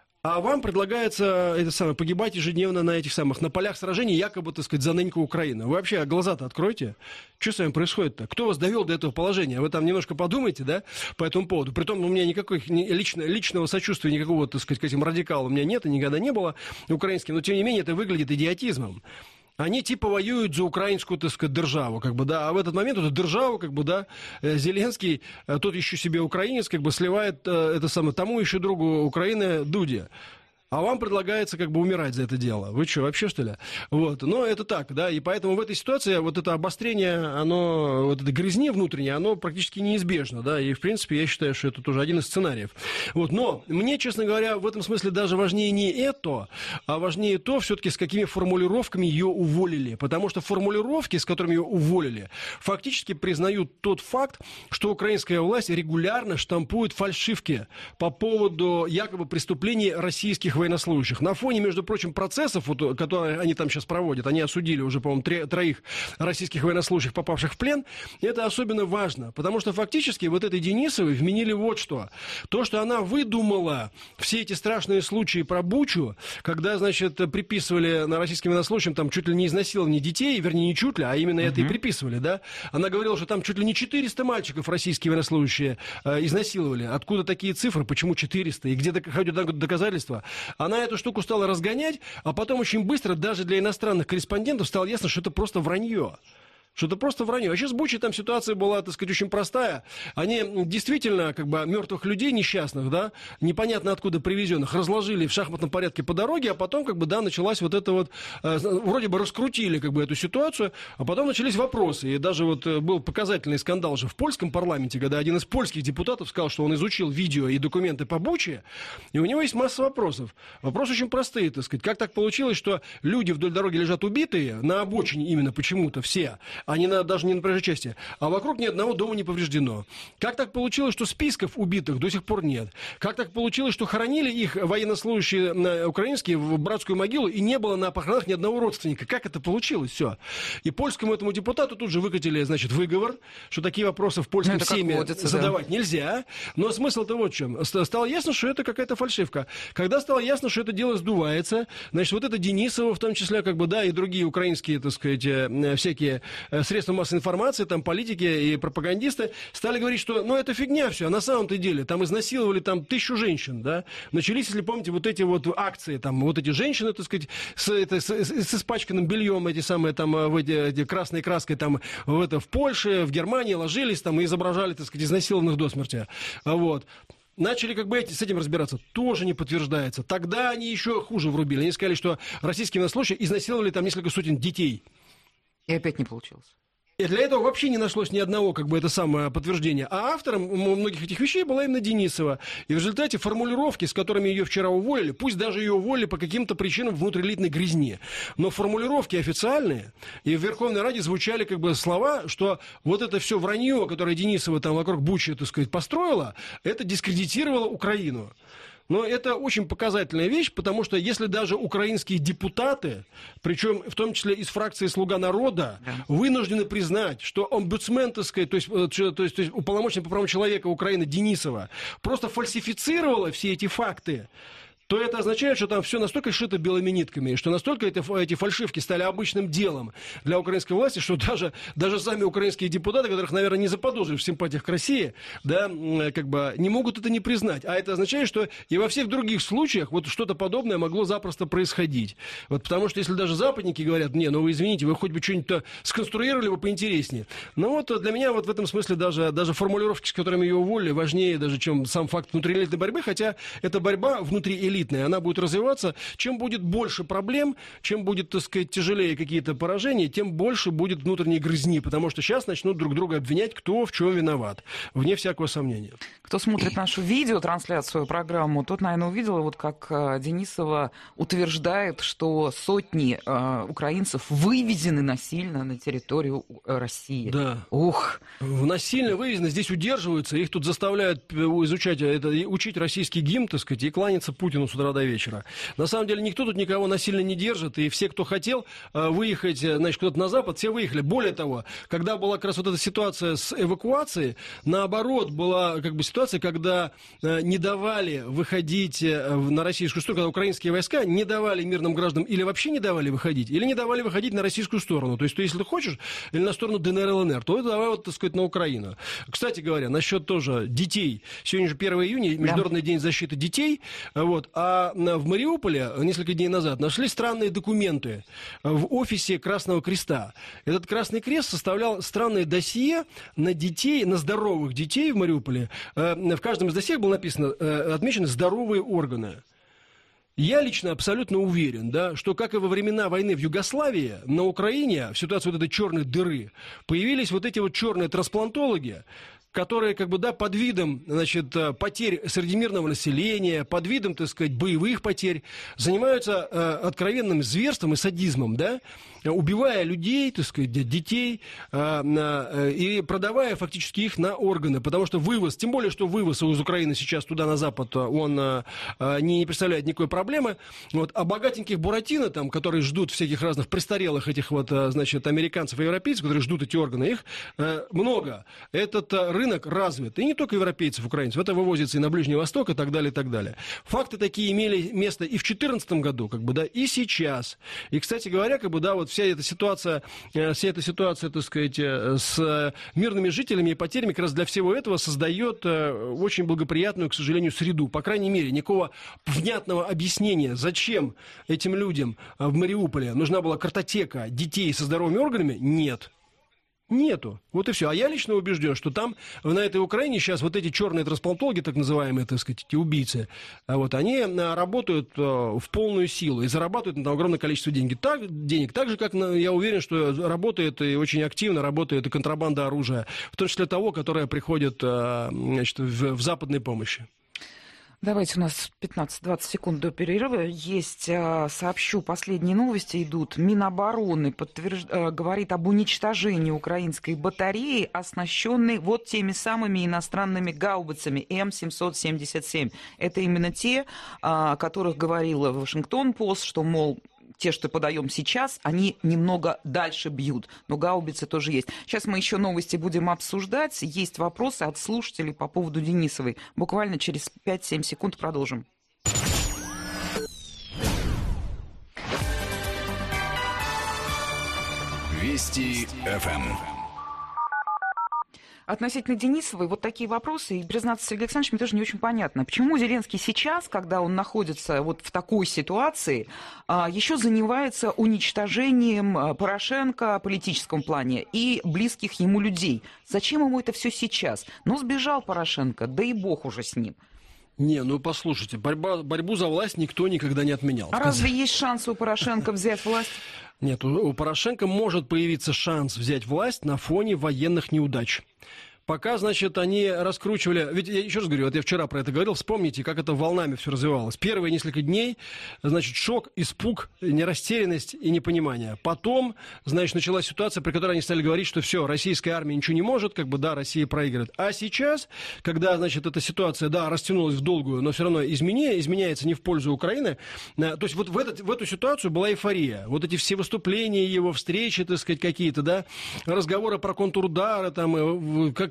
А вам предлагается это самое, погибать ежедневно на этих самых, на полях сражений, якобы, так сказать, за ныньку Украины. Вы вообще глаза-то откройте. Что с вами происходит-то? Кто вас довел до этого положения? Вы там немножко подумайте, да, по этому поводу. Притом у меня никакого лично, личного сочувствия, никакого, так сказать, к этим радикалам у меня нет и никогда не было украинским. Но, тем не менее, это выглядит идиотизмом. Они типа воюют за украинскую, так сказать, державу, как бы, да, а в этот момент эту державу, как бы, да, Зеленский, тот еще себе украинец, как бы, сливает это самое, тому еще другу Украины Дуде. А вам предлагается как бы умирать за это дело. Вы что, вообще, что ли? Вот. Но это так, да, и поэтому в этой ситуации вот это обострение, оно, вот это грязни внутреннее, оно практически неизбежно, да, и, в принципе, я считаю, что это тоже один из сценариев. Вот. Но мне, честно говоря, в этом смысле даже важнее не это, а важнее то, все-таки, с какими формулировками ее уволили. Потому что формулировки, с которыми ее уволили, фактически признают тот факт, что украинская власть регулярно штампует фальшивки по поводу якобы преступлений российских военнослужащих. На фоне, между прочим, процессов, вот, которые они там сейчас проводят, они осудили уже, по-моему, тре- троих российских военнослужащих, попавших в плен, это особенно важно, потому что фактически вот этой Денисовой вменили вот что. То, что она выдумала все эти страшные случаи про Бучу, когда, значит, приписывали на российским военнослужащим там чуть ли не изнасилование детей, вернее, не чуть ли, а именно uh-huh. это и приписывали, да. Она говорила, что там чуть ли не четыреста мальчиков российские военнослужащие э, изнасиловали. Откуда такие цифры, почему четыреста, и где ходят доказательства? Она эту штуку стала разгонять, а потом очень быстро, даже для иностранных корреспондентов, стало ясно, что это просто вранье. Что это просто вранье. Вообще с Бучей там ситуация была, так сказать, очень простая. Они действительно, как бы, мертвых людей несчастных, да, непонятно откуда привезенных, разложили в шахматном порядке по дороге, а потом, как бы, да, началась вот это вот, э, вроде бы раскрутили, как бы, эту ситуацию, а потом начались вопросы. И даже вот был показательный скандал же в польском парламенте, когда один из польских депутатов сказал, что он изучил видео и документы по Буче, и у него есть масса вопросов. Вопросы очень простые, так сказать. Как так получилось, что люди вдоль дороги лежат убитые, на обочине именно почему-то все, а не на, даже не на проезжей части, а вокруг ни одного дома не повреждено. Как так получилось, что списков убитых до сих пор нет? Как так получилось, что хоронили их военнослужащие украинские в братскую могилу, и не было на похоронах ни одного родственника? Как это получилось все? И польскому этому депутату тут же выкатили, значит, выговор, что такие вопросы в польском семье задавать да. нельзя. Но смысл-то вот в чем. Стало ясно, что это какая-то фальшивка. Когда стало ясно, что это дело сдувается, значит, вот это Денисова, в том числе, как бы, да, и другие украинские, так сказать, всякие средства массовой информации, там, политики и пропагандисты стали говорить, что, ну, это фигня все, а на самом-то деле, там, изнасиловали, там, тысячу женщин, да, начались, если помните, вот эти вот акции, там, вот эти женщины, так сказать, с, это, с, с испачканным бельем, эти самые, там, в эти, эти красной краской, там, в, это, в Польше, в Германии ложились, там, и изображали, так сказать, изнасилованных до смерти, вот. Начали как бы эти, с этим разбираться. Тоже не подтверждается. Тогда они еще хуже врубили. Они сказали, что российские военнослужащие изнасиловали там несколько сотен детей. И опять не получилось. И для этого вообще не нашлось ни одного, как бы, это самое подтверждение. А автором многих этих вещей была именно Денисова. И в результате формулировки, с которыми ее вчера уволили, пусть даже ее уволили по каким-то причинам внутриэлитной грязни, но формулировки официальные, и в Верховной Раде звучали, как бы, слова, что вот это все вранье, которое Денисова там вокруг Бучи, так сказать, построила, это дискредитировало Украину. Но это очень показательная вещь, потому что если даже украинские депутаты, причем в том числе из фракции «Слуга народа», да. вынуждены признать, что омбудсмен, так сказать, то есть, то есть, то есть уполномоченный по правам человека Украины Денисова просто фальсифицировала все эти факты, то это означает, что там все настолько шито белыми нитками, что настолько это, эти фальшивки стали обычным делом для украинской власти, что даже, даже сами украинские депутаты, которых, наверное, не заподозрили в симпатиях к России, да, как бы не могут это не признать. А это означает, что и во всех других случаях вот что-то подобное могло запросто происходить. Вот потому что если даже западники говорят, не, ну вы извините, вы хоть бы что-нибудь сконструировали бы поинтереснее. Но вот для меня вот в этом смысле даже, даже формулировки, с которыми ее уволили, важнее даже, чем сам факт внутриэлитной борьбы, хотя эта борьба внутриэлитная, она будет развиваться. Чем будет больше проблем, чем будет, так сказать, тяжелее какие-то поражения, тем больше будет внутренней грызни, потому что сейчас начнут друг друга обвинять, кто в чем виноват, вне всякого сомнения. Кто смотрит нашу видеотрансляцию, программу, тот, наверное, увидел, вот как Денисова утверждает, что сотни э, украинцев вывезены насильно на территорию России. Да. Ух! Насильно вывезены, здесь удерживаются, их тут заставляют изучать, это, учить российский гимн, так сказать, и кланяться Путину с утра до вечера. На самом деле никто тут никого насильно не держит, и все, кто хотел выехать, значит, куда-то на Запад, все выехали. Более того, когда была как раз вот эта ситуация с эвакуацией, наоборот, была как бы ситуация, когда не давали выходить на российскую сторону, когда украинские войска не давали мирным гражданам или вообще не давали выходить, или не давали выходить на российскую сторону. То есть, то, если ты хочешь, или на сторону ДНР, ЛНР, то это давай, вот, так сказать, на Украину. Кстати говоря, насчет тоже детей. Сегодня же первое июня, Международный да. день защиты детей. Вот, а в Мариуполе несколько дней назад нашли странные документы в офисе Красного Креста. Этот Красный Крест составлял странное досье на детей, на здоровых детей в Мариуполе. В каждом из досье было написано, отмечены здоровые органы. Я лично абсолютно уверен, да, что, как и во времена войны в Югославии, на Украине, в ситуации вот этой черной дыры, появились вот эти вот черные трансплантологи, которые, как бы, да, под видом, значит, потерь среди мирного населения, под видом, так сказать, боевых потерь, занимаются э, откровенным зверством и садизмом, да, убивая людей, так сказать, детей, э, э, и продавая фактически их на органы, потому что вывоз, тем более, что вывоз из Украины сейчас туда на Запад, он э, не представляет никакой проблемы, вот, а богатеньких буратино, там, которые ждут всяких разных престарелых этих вот, значит, американцев и европейцев, которые ждут эти органы, их э, много. Этот рынок развит, и не только европейцев, украинцев, это вывозится и на Ближний Восток, и так далее, и так далее. Факты такие имели место и в две тысячи четырнадцатом году, как бы, да, и сейчас. И, кстати говоря, как бы, да, вот вся эта ситуация, вся эта ситуация, так сказать, с мирными жителями и потерями как раз для всего этого создает очень благоприятную, к сожалению, среду. По крайней мере, никакого внятного объяснения, зачем этим людям в Мариуполе нужна была картотека детей со здоровыми органами, нет. Нету. Вот и все. А я лично убежден, что там, на этой Украине, сейчас вот эти черные трансплантологи, так называемые, так сказать, эти убийцы, вот, они работают в полную силу и зарабатывают на огромное количество денег. Так, денег. Так же, как я уверен, что работает и очень активно работает и контрабанда оружия, в том числе того, которое приходит, значит, в, в западной помощи. Давайте, у нас пятнадцать-двадцать секунд до перерыва. Есть, сообщу, последние новости идут. Минобороны подтвержд... говорит об уничтожении украинской батареи, оснащенной вот теми самыми иностранными гаубицами Эм семьсот семьдесят семь. Это именно те, о которых говорила Вашингтон-Пост, что, мол, те, что подаем сейчас, они немного дальше бьют. Но гаубицы тоже есть. Сейчас мы еще новости будем обсуждать. Есть вопросы от слушателей по поводу Денисовой. Буквально через пять-семь секунд продолжим. Вести эф эм. Относительно Денисовой вот такие вопросы. И, признаться, Сергей Александрович, мне тоже не очень понятно. Почему Зеленский сейчас, когда он находится вот в такой ситуации, еще занимается уничтожением Порошенко в политическом плане и близких ему людей? Зачем ему это все сейчас? Ну, сбежал Порошенко, да и бог уже с ним. Не, ну послушайте, борьба, борьбу за власть никто никогда не отменял. А разве есть шанс у Порошенко взять власть? Нет, у Порошенко может появиться шанс взять власть на фоне военных неудач. Пока, значит, они раскручивали... Ведь я еще раз говорю, вот я вчера про это говорил, вспомните, как это волнами все развивалось. Первые несколько дней, значит, шок, испуг, нерастерянность и непонимание. Потом, значит, началась ситуация, при которой они стали говорить, что все, российская армия ничего не может, как бы, да, Россия проигрывает. А сейчас, когда, значит, эта ситуация, да, растянулась в долгую, но все равно изменя, изменяется не в пользу Украины, то есть вот в, этот, в эту ситуацию была эйфория. Вот эти все выступления его, встречи, так сказать, какие-то, да, разговоры про контрудары, там, как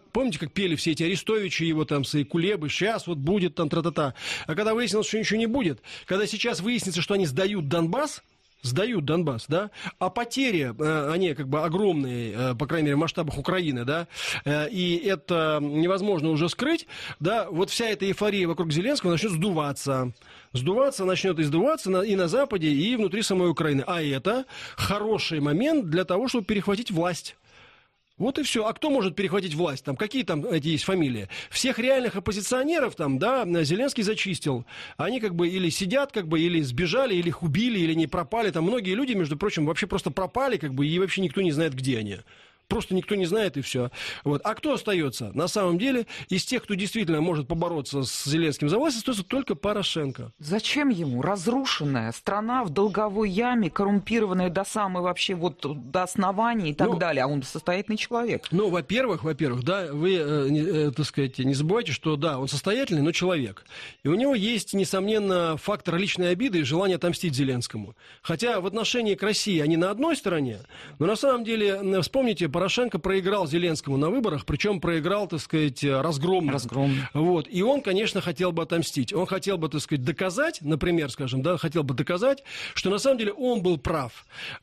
Помните, как пели все эти Арестовичи, его там, свои Кулебы, сейчас вот будет там тра-та-та. А когда выяснилось, что ничего не будет, когда сейчас выяснится, что они сдают Донбасс, сдают Донбасс, да, а потери, э, они как бы огромные, э, по крайней мере, в масштабах Украины, да, э, и это невозможно уже скрыть, да, вот вся эта эйфория вокруг Зеленского начнет сдуваться, сдуваться, начнет издуваться на, и на Западе, и внутри самой Украины, а это хороший момент для того, чтобы перехватить власть. Вот и все. А кто может перехватить власть? Там, какие там эти есть фамилии? Всех реальных оппозиционеров там, да, Зеленский зачистил. Они как бы или сидят, как бы, или сбежали, или их убили, или не пропали. Там многие люди, между прочим, вообще просто пропали, как бы, и вообще никто не знает, где они. Просто никто не знает, и все. Вот. А кто остается? На самом деле, из тех, кто действительно может побороться с Зеленским за власть, остается только Порошенко. Зачем ему? Разрушенная страна в долговой яме, коррумпированная до самой вообще вот до основания и так ну, далее. А он состоятельный человек. Ну, во-первых, во-первых, да, вы, э, э, так сказать, не забывайте, что, да, он состоятельный, но человек. И у него есть, несомненно, фактор личной обиды и желание отомстить Зеленскому. Хотя в отношении к России они на одной стороне, но на самом деле, вспомните, Порошенко проиграл Зеленскому на выборах, причем проиграл, так сказать, разгромно. Разгромно. Вот. И он, конечно, хотел бы отомстить. Он хотел бы, так сказать, доказать, например, скажем, да, хотел бы доказать, что на самом деле он был прав.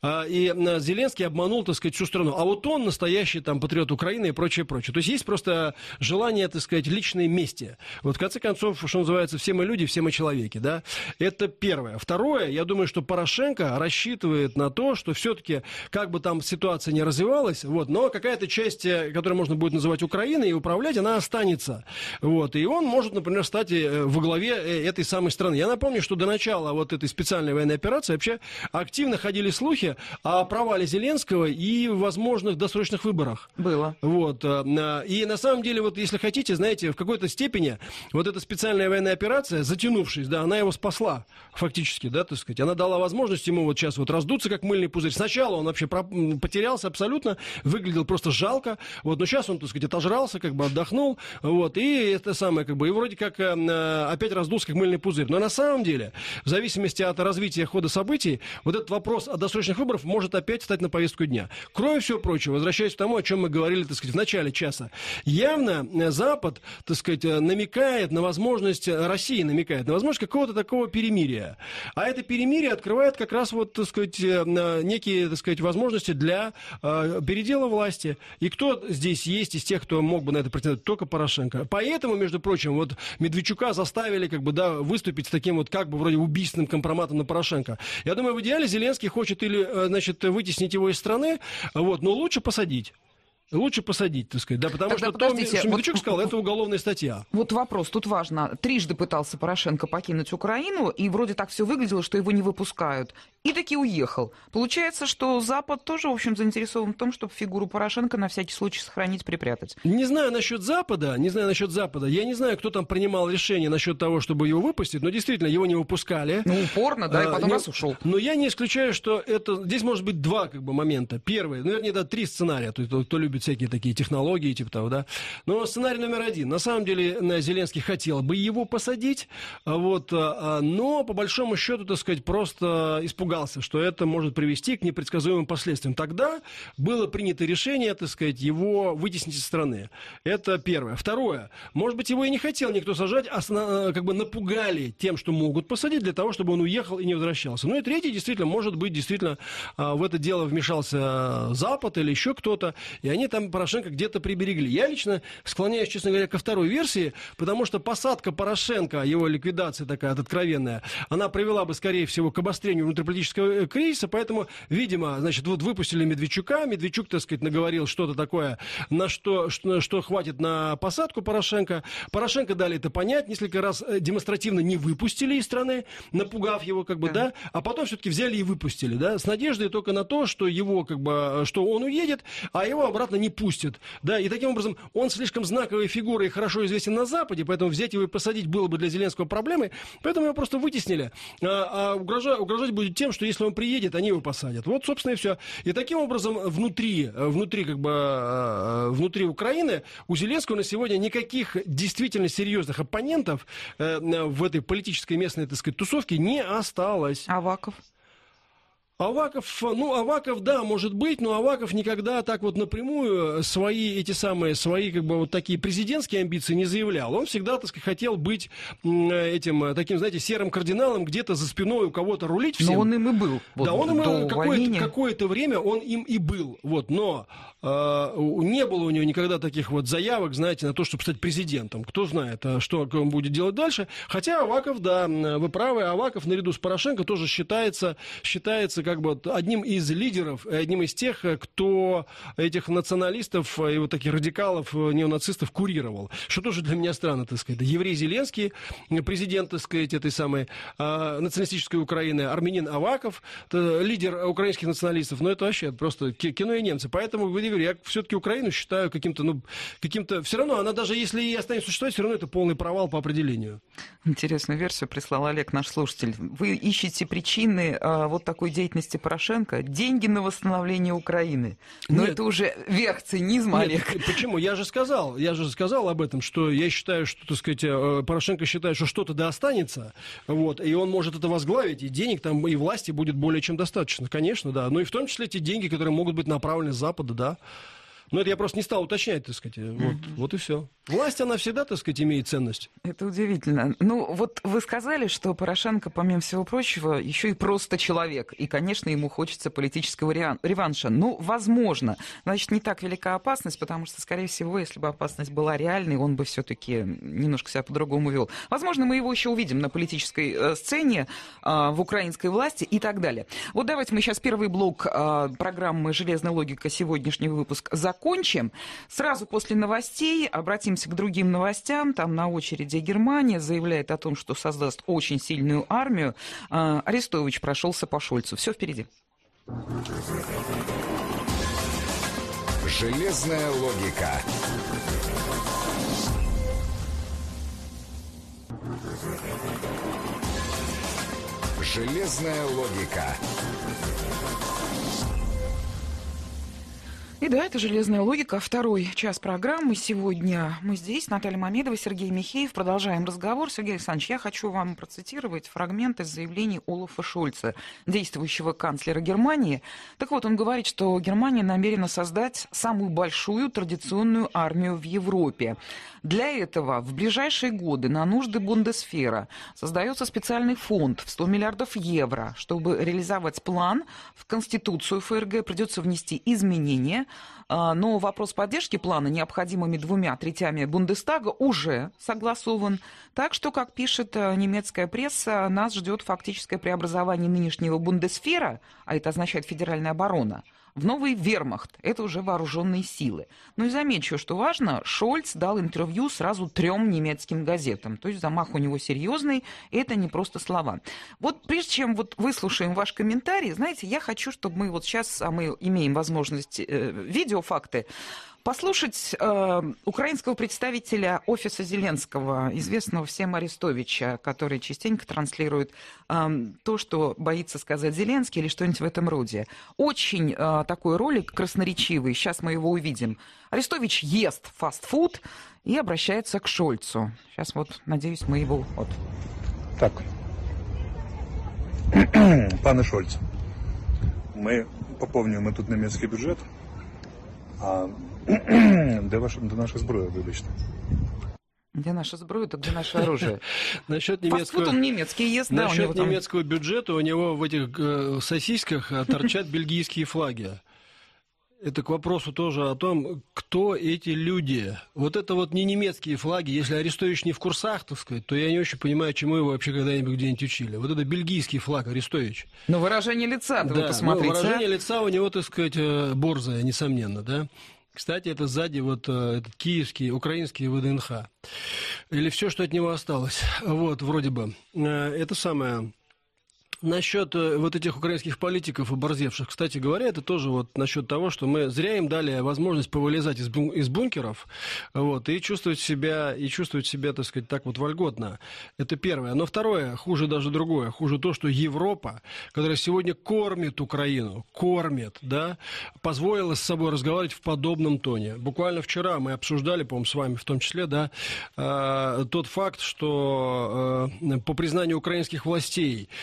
И Зеленский обманул, так сказать, всю страну. А вот он настоящий там патриот Украины и прочее, прочее. То есть есть просто желание, так сказать, личной мести. Вот в конце концов, что называется, все мы люди, все мы человеки, да. Это первое. Второе, я думаю, что Порошенко рассчитывает на то, что все-таки, как бы там ситуация не развивалась, вот, но какая-то часть, которую можно будет называть Украиной и управлять, она останется. Вот, и он может, например, стать во главе этой самой страны. Я напомню, что до начала вот этой специальной военной операции вообще активно ходили слухи о провале Зеленского и возможных досрочных выборах. Было. Вот, и на самом деле, вот если хотите, знаете, в какой-то степени вот эта специальная военная операция, затянувшись, да, она его спасла фактически, да, так сказать. Она дала возможность ему вот сейчас вот раздуться как мыльный пузырь. Сначала он вообще потерялся абсолютно, выглядел просто жалко, вот, но сейчас он, так сказать, отожрался, как бы отдохнул, вот, и это самое, как бы, и вроде как э, опять раздулся как мыльный пузырь. Но на самом деле, в зависимости от развития хода событий, вот этот вопрос о досрочных выборах может опять встать на повестку дня. Кроме всего прочего, возвращаясь к тому, о чем мы говорили, так сказать, в начале часа, явно Запад, так сказать, намекает на возможность, Россия намекает на возможность какого-то такого перемирия. А это перемирие открывает как раз вот, так сказать, некие, так сказать, возможности для э, передела власти. И кто здесь есть из тех, кто мог бы на это претендовать? Только Порошенко. Поэтому, между прочим, вот Медведчука заставили, как бы, да, выступить с таким вот, как бы, вроде убийственным компроматом на Порошенко. Я думаю, в идеале Зеленский хочет или, значит, вытеснить его из страны, вот, но лучше посадить. Лучше посадить, так сказать, да, потому Тогда что то, что Медведчук вот, сказал, это уголовная статья. Вот вопрос, тут важно. Трижды пытался Порошенко покинуть Украину, и вроде так все выглядело, что его не выпускают. И таки уехал. Получается, что Запад тоже, в общем, заинтересован в том, чтобы фигуру Порошенко на всякий случай сохранить, припрятать. Не знаю насчет Запада, не знаю насчет Запада. Я не знаю, кто там принимал решение насчет того, чтобы его выпустить, но действительно, его не выпускали. Ну, упорно, да, и потом а, раз ушел. Но я не исключаю, что это... Здесь может быть два, как бы, момента. Первый, ну, вернее, да, три сценария. Кто, кто любит всякие такие технологии, типа того, да. Но сценарий номер один. На самом деле, Зеленский хотел бы его посадить, вот, но, по большому счету, так сказать, просто испугался, что это может привести к непредсказуемым последствиям. Тогда было принято решение, так сказать, его вытеснить из страны. Это первое. Второе. Может быть, его и не хотел никто сажать, а как бы напугали тем, что могут посадить, для того, чтобы он уехал и не возвращался. Ну и третье, действительно, может быть, действительно, в это дело вмешался Запад или еще кто-то, и они там Порошенко где-то приберегли. Я лично склоняюсь, честно говоря, ко второй версии, потому что посадка Порошенко, его ликвидация такая откровенная, она привела бы, скорее всего, к обострению внутриполитического кризиса, поэтому, видимо, значит, вот выпустили Медведчука, Медведчук, так сказать, наговорил что-то такое, на что, что, что хватит на посадку Порошенко. Порошенко дали это понять, несколько раз демонстративно не выпустили из страны, напугав его, как бы, да, да а потом все-таки взяли и выпустили, да, с надеждой только на то, что его, как бы, что он уедет, а его обратно не пустят, да, и таким образом он слишком знаковой фигурой и хорошо известен на Западе, поэтому взять его и посадить было бы для Зеленского проблемой, поэтому его просто вытеснили, а, а угрожать, угрожать будет тем, что если он приедет, они его посадят. Вот, собственно, и все. И таким образом внутри, внутри, как бы, внутри Украины у Зеленского на сегодня никаких действительно серьезных оппонентов в этой политической местной, так сказать, тусовке не осталось. Аваков? Аваков, ну, Аваков, да, может быть, но Аваков никогда так вот напрямую свои, эти самые, свои, как бы, вот такие президентские амбиции не заявлял. Он всегда, так сказать, хотел быть этим, таким, знаете, серым кардиналом, где-то за спиной у кого-то рулить всем. Но он им и был. Вот, да, он им до какое-то, какое-то время он им и был, вот, но э, не было у него никогда таких вот заявок, знаете, на то, чтобы стать президентом. Кто знает, что он будет делать дальше. Хотя Аваков, да, вы правы, Аваков наряду с Порошенко тоже считается, считается как бы одним из лидеров, одним из тех, кто этих националистов и вот таких радикалов, неонацистов курировал. Что тоже для меня странно, так сказать. Еврей Зеленский, президент, так сказать, этой самой э, националистической Украины, армянин Аваков, лидер украинских националистов. Но это вообще просто кино и немцы. Поэтому, говорю, я все-таки Украину считаю каким-то, ну, каким-то... Все равно, она даже если и останется существовать, все равно это полный провал по определению. Интересную версию прислал Олег, наш слушатель. Вы ищете причины а, вот такой деятельности Порошенко, деньги на восстановление Украины. Но Нет. это уже верх цинизма, Нет, Олег. Почему? Я же сказал, я же сказал об этом, что я считаю, что, так сказать, Порошенко считает, что что-то да останется, вот, и он может это возглавить, и денег там, и власти будет более чем достаточно. Конечно, да. Ну и в том числе те деньги, которые могут быть направлены с Запада, да. Но это я просто не стал уточнять, так сказать. Вот, mm-hmm. вот и все. Власть, она всегда, так сказать, имеет ценность. Это удивительно. Ну, вот вы сказали, что Порошенко, помимо всего прочего, еще и просто человек. И, конечно, ему хочется политического реванша. Ну, возможно. Значит, не так велика опасность, потому что, скорее всего, если бы опасность была реальной, он бы все-таки немножко себя по-другому вел. Возможно, мы его еще увидим на политической сцене, в украинской власти и так далее. Вот давайте мы сейчас первый блок программы «Железная логика», сегодняшний выпуск, закончим. Сразу после новостей обратимся к другим новостям. Там на очереди Германия заявляет о том, что создаст очень сильную армию. Арестович прошелся по Шольцу. Все впереди. Железная логика. Железная логика. И да, это «Железная логика». Второй час программы. Сегодня мы здесь, Наталья Мамедова, Сергей Михеев. Продолжаем разговор. Сергей Александрович, я хочу вам процитировать фрагмент из заявлений Олафа Шольца, действующего канцлера Германии. Так вот, он говорит, что Германия намерена создать самую большую традиционную армию в Европе. Для этого в ближайшие годы на нужды Бундесвера создается специальный фонд в сто миллиардов евро. Чтобы реализовать план, в Конституцию ФРГ придется внести изменения. Но вопрос поддержки плана необходимыми двумя третями Бундестага уже согласован. Так что, как пишет немецкая пресса, нас ждет фактическое преобразование нынешнего Бундесвера, а это означает федеральная оборона, в новый вермахт. Это уже вооруженные силы. Ну и замечу, что важно, Шольц дал интервью сразу трем немецким газетам. То есть замах у него серьезный, и это не просто слова. Вот прежде чем вот выслушаем ваш комментарий, знаете, я хочу, чтобы мы вот сейчас, а мы имеем возможность э, видеофакты, послушать э, украинского представителя офиса Зеленского, известного всем Арестовича, который частенько транслирует э, то, что боится сказать Зеленский или что-нибудь в этом роде. Очень э, такой ролик красноречивый, сейчас мы его увидим. Арестович ест фастфуд и обращается к Шольцу. Сейчас вот, надеюсь, мы его... Вот. Так. Пане Шольц, ми поповнюємо тут німецький бюджет, а Де, ваша, де наша зброя, вибачте? Где наша зброя, так где наше оружие. Насчет немецкого, он немецкий ест, да, насчет у него там... немецкого бюджета у него в этих э, сосисках торчат бельгийские флаги. Это к вопросу тоже о том, кто эти люди. Вот это вот не немецкие флаги. Если Арестович не в курсах, так сказать, то я не очень понимаю, чему его вообще когда-нибудь где-нибудь учили. Вот это бельгийский флаг Арестович. Но выражение лица, да, вы посмотрите. Ну, выражение а? лица у него, так сказать, борзое, несомненно, да. Кстати, это сзади вот этот киевский, украинский ВДНХ. Или все, что от него осталось. Вот, вроде бы. Это самое... Насчет вот этих украинских политиков оборзевших, кстати говоря, это тоже вот насчет того, что мы зря им дали возможность повылезать из, бун- из бункеров, вот, и чувствовать себя, и чувствовать себя, так сказать, так вот вольготно. Это первое. Но второе, хуже даже другое, хуже то, что Европа, которая сегодня кормит Украину, кормит, да, позволила с собой разговаривать в подобном тоне. Буквально вчера мы обсуждали, по-моему, с вами в том числе, да, э, тот факт, что э, по признанию украинских властей экономика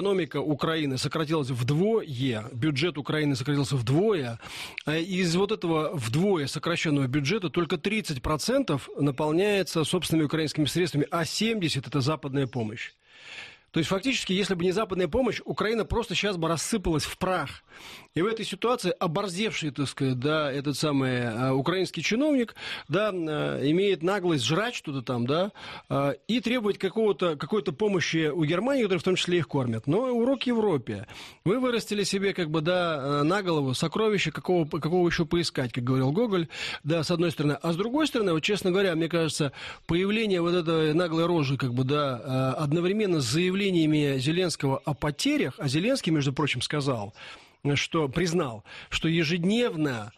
экономика Украины сократилась вдвое, бюджет Украины сократился вдвое, а из вот этого вдвое сокращенного бюджета только тридцать процентов наполняется собственными украинскими средствами, а семьдесят процентов это западная помощь. То есть, фактически, если бы не западная помощь, Украина просто сейчас бы рассыпалась в прах. И в этой ситуации оборзевший, так сказать, да, этот самый а, украинский чиновник, да, а, имеет наглость жрать что-то там, да, а, и требовать какого-то, какой-то помощи у Германии, которая в том числе их кормят. Но урок Европе. Вы вырастили себе, как бы, да, на голову сокровища, какого, какого еще поискать, как говорил Гоголь, да, с одной стороны. А с другой стороны, вот, честно говоря, мне кажется, появление вот этой наглой рожи, как бы, да, одновременно с заявлением Зеленского о потерях, а Зеленский, между прочим, сказал, что признал, что ежедневно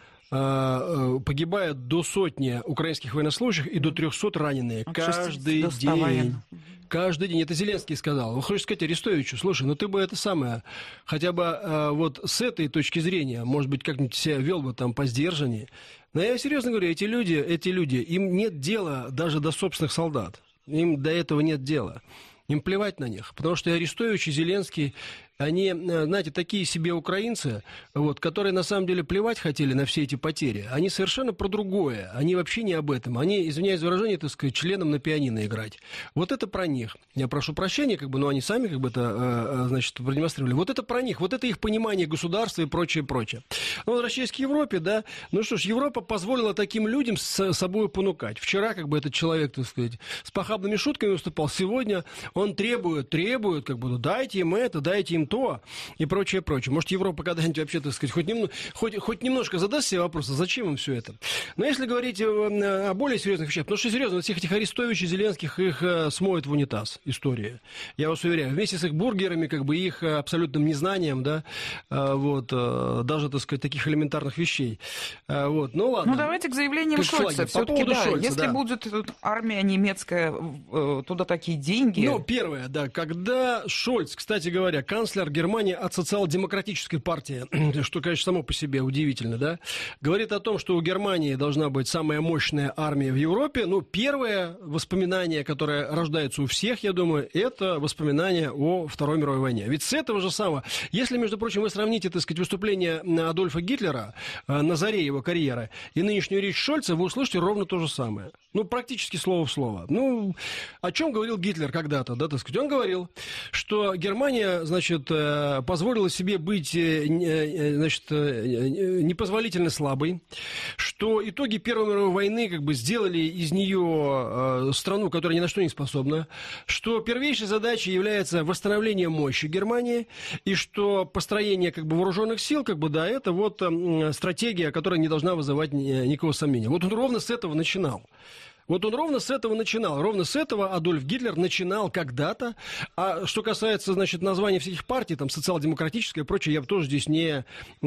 э, погибает до сотни украинских военнослужащих и до трехсот раненые каждый день. Каждый день. Это Зеленский сказал. Вы хочешь сказать Арестовичу, слушай, ну ты бы это самое, хотя бы э, вот с этой точки зрения, может быть, как-нибудь себя вел бы там по сдержаннее. Но я серьезно говорю, эти люди, эти люди, им нет дела даже до собственных солдат. Им до этого нет дела. Им плевать на них, потому что Арестович и Зеленский, они, знаете, такие себе украинцы, вот, которые на самом деле плевать хотели на все эти потери. Они совершенно про другое, они вообще не об этом. Они, извиняюсь за выражение, так сказать, членом на пианино играть. Вот это про них. Я прошу прощения, как бы, но они сами как бы это, значит, продемонстрировали. Вот это про них, вот это их понимание государства и прочее, прочее. Ну, возвращаясь к Европе, да, ну что ж, Европа позволила таким людям с собой понукать. Вчера, как бы, этот человек, так сказать, с похабными шутками выступал, сегодня он требует, требует, как бы, ну, дайте им это, дайте им то и прочее, прочее. Может, Европа когда-нибудь вообще, так сказать, хоть, немного, хоть, хоть немножко задаст себе вопрос, а зачем им все это? Но если говорить о, о более серьезных вещах, потому что серьезно, всех этих Арестовичей, Зеленских, их смоет в унитаз история. Я вас уверяю, вместе с их бургерами, как бы, их абсолютным незнанием, да, вот, даже, так сказать, таких элементарных вещей. Вот, ну ладно. Ну давайте к заявлениям Шольца. Все-таки, да, Шольца, если да. будет армия немецкая, туда такие деньги. Ну, первое, да, когда Шольц, кстати говоря, канцлер Германии от социал-демократической партии, что, конечно, само по себе удивительно, да, говорит о том, что у Германии должна быть самая мощная армия в Европе. Ну, первое воспоминание, которое рождается у всех, я думаю, это воспоминание о Второй мировой войне. Ведь с этого же самого, если, между прочим, вы сравните, так сказать, выступление Адольфа Гитлера на заре его карьеры и нынешнюю речь Шольца, вы услышите ровно то же самое. Ну, практически слово в слово. Ну, о чем говорил Гитлер когда-то, да, так сказать? Он говорил, что Германия, значит, позволила себе быть, значит, непозволительно слабой, что итоги Первой мировой войны, как бы, сделали из нее страну, которая ни на что не способна, что первейшей задачей является восстановление мощи Германии, и что построение, как бы, вооруженных сил, как бы, да, это вот стратегия, которая не должна вызывать никакого сомнения. Вот он ровно с этого начинал. Вот он ровно с этого начинал. Ровно с этого Адольф Гитлер начинал когда-то. А что касается, значит, названий всяких партий, там, социал-демократическая и прочее, я бы тоже здесь не,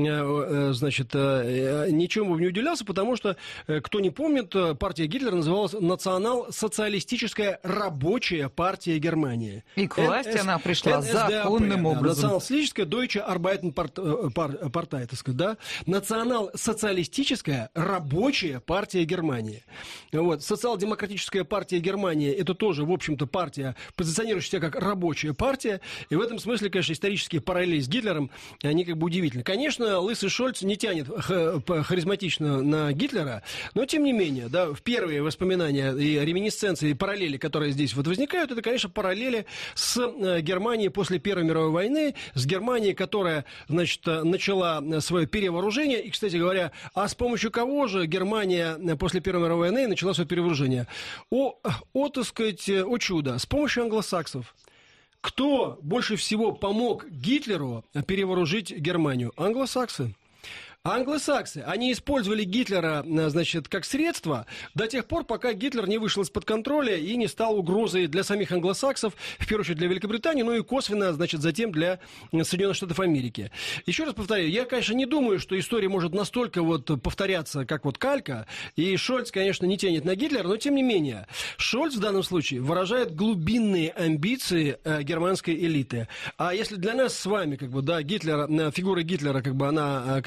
значит, ничему не уделялся, потому что, кто не помнит, партия Гитлера называлась Национал-социалистическая рабочая партия Германии. И к власти эн эс, она пришла эн эс ди эй пэ, законным образом. Национал-социалистическая Deutsche Arbeitenpartei, так сказать, да? Национал-социалистическая рабочая партия Германии. Вот, Социал-демократическая партия Германии – это тоже, в общем-то, партия, позиционирующая себя как рабочая партия. И в этом смысле, конечно, исторические параллели с Гитлером, они как бы удивительны. Конечно, лысый Шольц не тянет харизматично на Гитлера, но, тем не менее, да, в первые воспоминания и реминисценции, и параллели, которые здесь вот возникают, это, конечно, параллели с Германией после Первой мировой войны, с Германией, которая, значит, начала свое перевооружение. И, кстати говоря, а с помощью кого же Германия после Первой мировой войны начала свое перевооружение? О, о, так сказать, о чудо, с помощью англосаксов. Кто больше всего помог Гитлеру перевооружить Германию? Англосаксы. Англосаксы, они использовали Гитлера, значит, как средство до тех пор, пока Гитлер не вышел из-под контроля и не стал угрозой для самих англосаксов, в первую очередь для Великобритании, ну и косвенно, значит, затем для Соединенных Штатов Америки. Еще раз повторяю, я, конечно, не думаю, что история может настолько вот повторяться, как вот калька, и Шольц, конечно, не тянет на Гитлера, но тем не менее, Шольц в данном случае выражает глубинные амбиции э, германской элиты. А если для нас с вами, как бы, да, Гитлер, фигура Гитлера, как бы, она, как бы, однозначно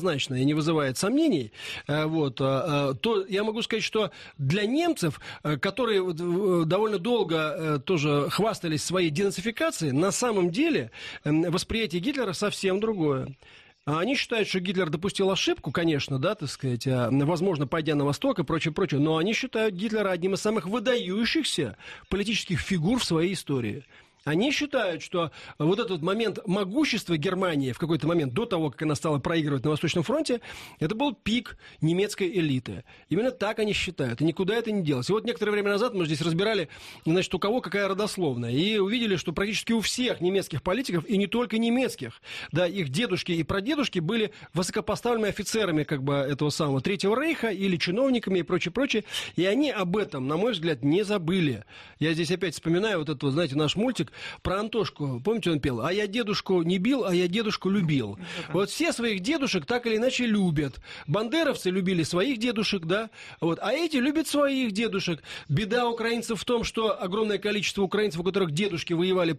однозначно и не вызывает сомнений, вот, то я могу сказать, что для немцев, которые довольно долго тоже хвастались своей денацификацией, на самом деле восприятие Гитлера совсем другое. Они считают, что Гитлер допустил ошибку, конечно, да, так сказать, возможно, пойдя на восток и прочее, прочее, но они считают Гитлера одним из самых выдающихся политических фигур в своей истории. Они считают, что вот этот момент могущества Германии в какой-то момент, до того, как она стала проигрывать на Восточном фронте, это был пик немецкой элиты. Именно так они считают, и никуда это не делось. И вот некоторое время назад мы здесь разбирали, значит, у кого какая родословная, и увидели, что практически у всех немецких политиков, и не только немецких, да, их дедушки и прадедушки были высокопоставленными офицерами, как бы, этого самого Третьего Рейха, или чиновниками и прочее, прочее, и они об этом, на мой взгляд, не забыли. Я здесь опять вспоминаю вот этот, знаете, наш мультик про Антошку, помните, он пел? А я дедушку не бил, а я дедушку любил. Вот все своих дедушек так или иначе любят. Бандеровцы любили своих дедушек, да, вот, а эти любят своих дедушек. Беда украинцев в том, что огромное количество украинцев, у которых дедушки воевали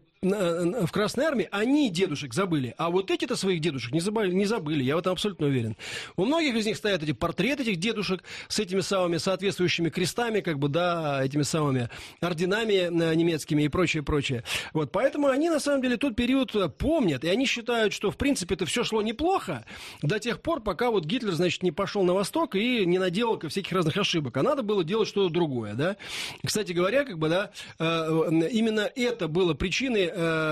в Красной Армии, они дедушек забыли. А вот эти-то своих дедушек не забыли, не забыли, я в этом абсолютно уверен. У многих из них стоят эти портреты этих дедушек с этими самыми соответствующими крестами, как бы, да, этими самыми орденами немецкими и прочее, прочее. Вот, поэтому они, на самом деле, тот период помнят, и они считают, что, в принципе, это все шло неплохо до тех пор, пока вот Гитлер, значит, не пошел на восток и не наделал всяких разных ошибок. А надо было делать что-то другое, да. Кстати говоря, как бы, да, именно это было причиной,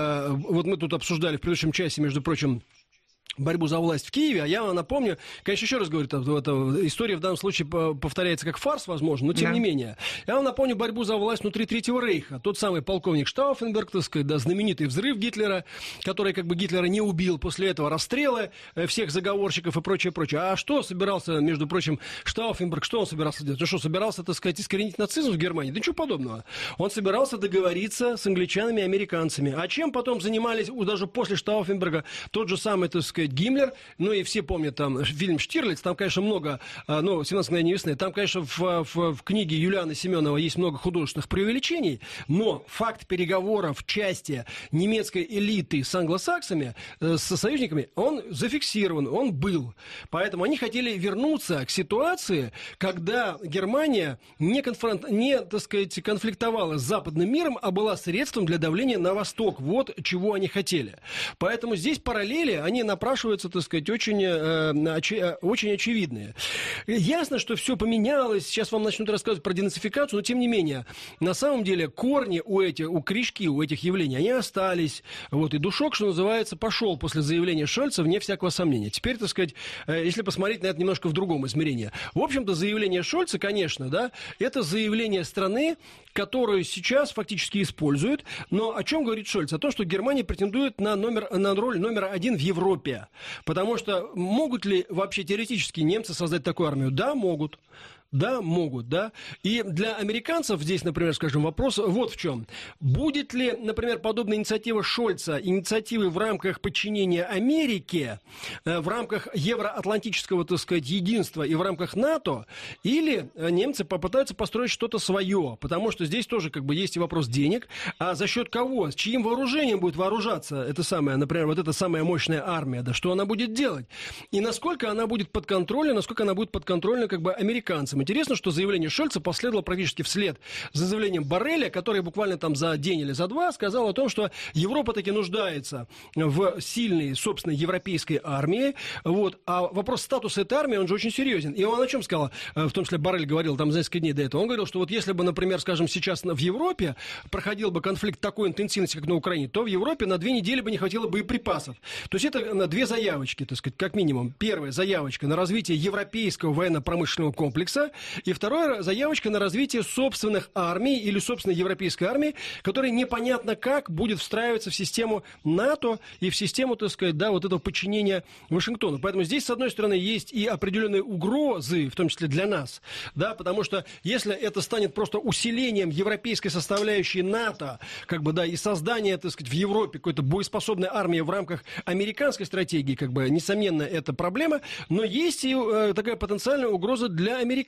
вот мы тут обсуждали в предыдущем часе, между прочим, борьбу за власть в Киеве, а я вам напомню, конечно, еще раз говорю, это, это, история в данном случае повторяется как фарс, возможно, но тем да. не менее. Я вам напомню борьбу за власть внутри Третьего Рейха. Тот самый полковник Штауфенберг, так сказать, да, знаменитый взрыв Гитлера, который как бы Гитлера не убил, после этого расстрелы всех заговорщиков и прочее, прочее. А что собирался, между прочим, Штауфенберг, что он собирался делать? Он что, собирался, так сказать, искоренить нацизм в Германии? Да ничего подобного. Он собирался договориться с англичанами и американцами. А чем потом занимались, даже после Штауфенберга, тот же самый, так сказать, Гиммлер, ну и все помнят там фильм «Штирлиц», там, конечно, много, ну, «семнадцать мгновений весны», там, конечно, в, в, в книге Юлианы Семенова есть много художественных преувеличений, но факт переговоров в части немецкой элиты с англосаксами, со союзниками, он зафиксирован, он был. Поэтому они хотели вернуться к ситуации, когда Германия не, конфронт... не, так сказать, конфликтовала с западным миром, а была средством для давления на восток. Вот чего они хотели. Поэтому здесь параллели, они напрашиваются, так сказать, очень, э, очи, очень очевидные. Ясно, что все поменялось, сейчас вам начнут рассказывать про денацификацию, но тем не менее, на самом деле корни у этих, у корешки, у этих явлений, они остались. Вот, и душок, что называется, пошел после заявления Шольца, вне всякого сомнения. Теперь, так сказать, э, если посмотреть на это немножко в другом измерении. В общем-то, заявление Шольца, конечно, да, это заявление страны, которую сейчас фактически используют. Но о чем говорит Шольц? О том, что Германия претендует на, номер, на роль номер один в Европе. Потому что могут ли вообще теоретически немцы создать такую армию? Да, могут. Да, могут, да. И для американцев здесь, например, скажем, вопрос вот в чем. Будет ли, например, подобная инициатива Шольца, инициативы в рамках подчинения Америке, в рамках евроатлантического, так сказать, единства и в рамках НАТО, или немцы попытаются построить что-то свое? Потому что здесь тоже как бы есть и вопрос денег, а за счет кого, с чьим вооружением будет вооружаться эта самая, например, вот эта самая мощная армия, да, что она будет делать? И насколько она будет подконтрольна, насколько она будет подконтрольна как бы американцам? Интересно, что заявление Шольца последовало практически вслед за заявлением Борреля, который буквально там за день или за два сказал о том, что Европа таки нуждается в сильной, собственной европейской армии. Вот. А вопрос статуса этой армии, он же очень серьезен. И он о чем сказал? В том числе Боррель говорил там за несколько дней до этого. Он говорил, что вот если бы, например, скажем, сейчас в Европе проходил бы конфликт такой интенсивности, как на Украине, то в Европе на две недели бы не хватило боеприпасов. То есть это на две заявочки, так сказать, как минимум. Первая заявочка на развитие европейского военно-промышленного комплекса, и вторая заявочка на развитие собственных армий или собственной европейской армии, которая непонятно как будет встраиваться в систему НАТО и в систему, так сказать, да, вот этого подчинения Вашингтону. Поэтому здесь, с одной стороны, есть и определенные угрозы, в том числе для нас, да, потому что если это станет просто усилением европейской составляющей НАТО, как бы, да, и создание, так сказать, в Европе какой-то боеспособной армии в рамках американской стратегии, как бы, несомненно, это проблема, но есть и э, такая потенциальная угроза для американцев.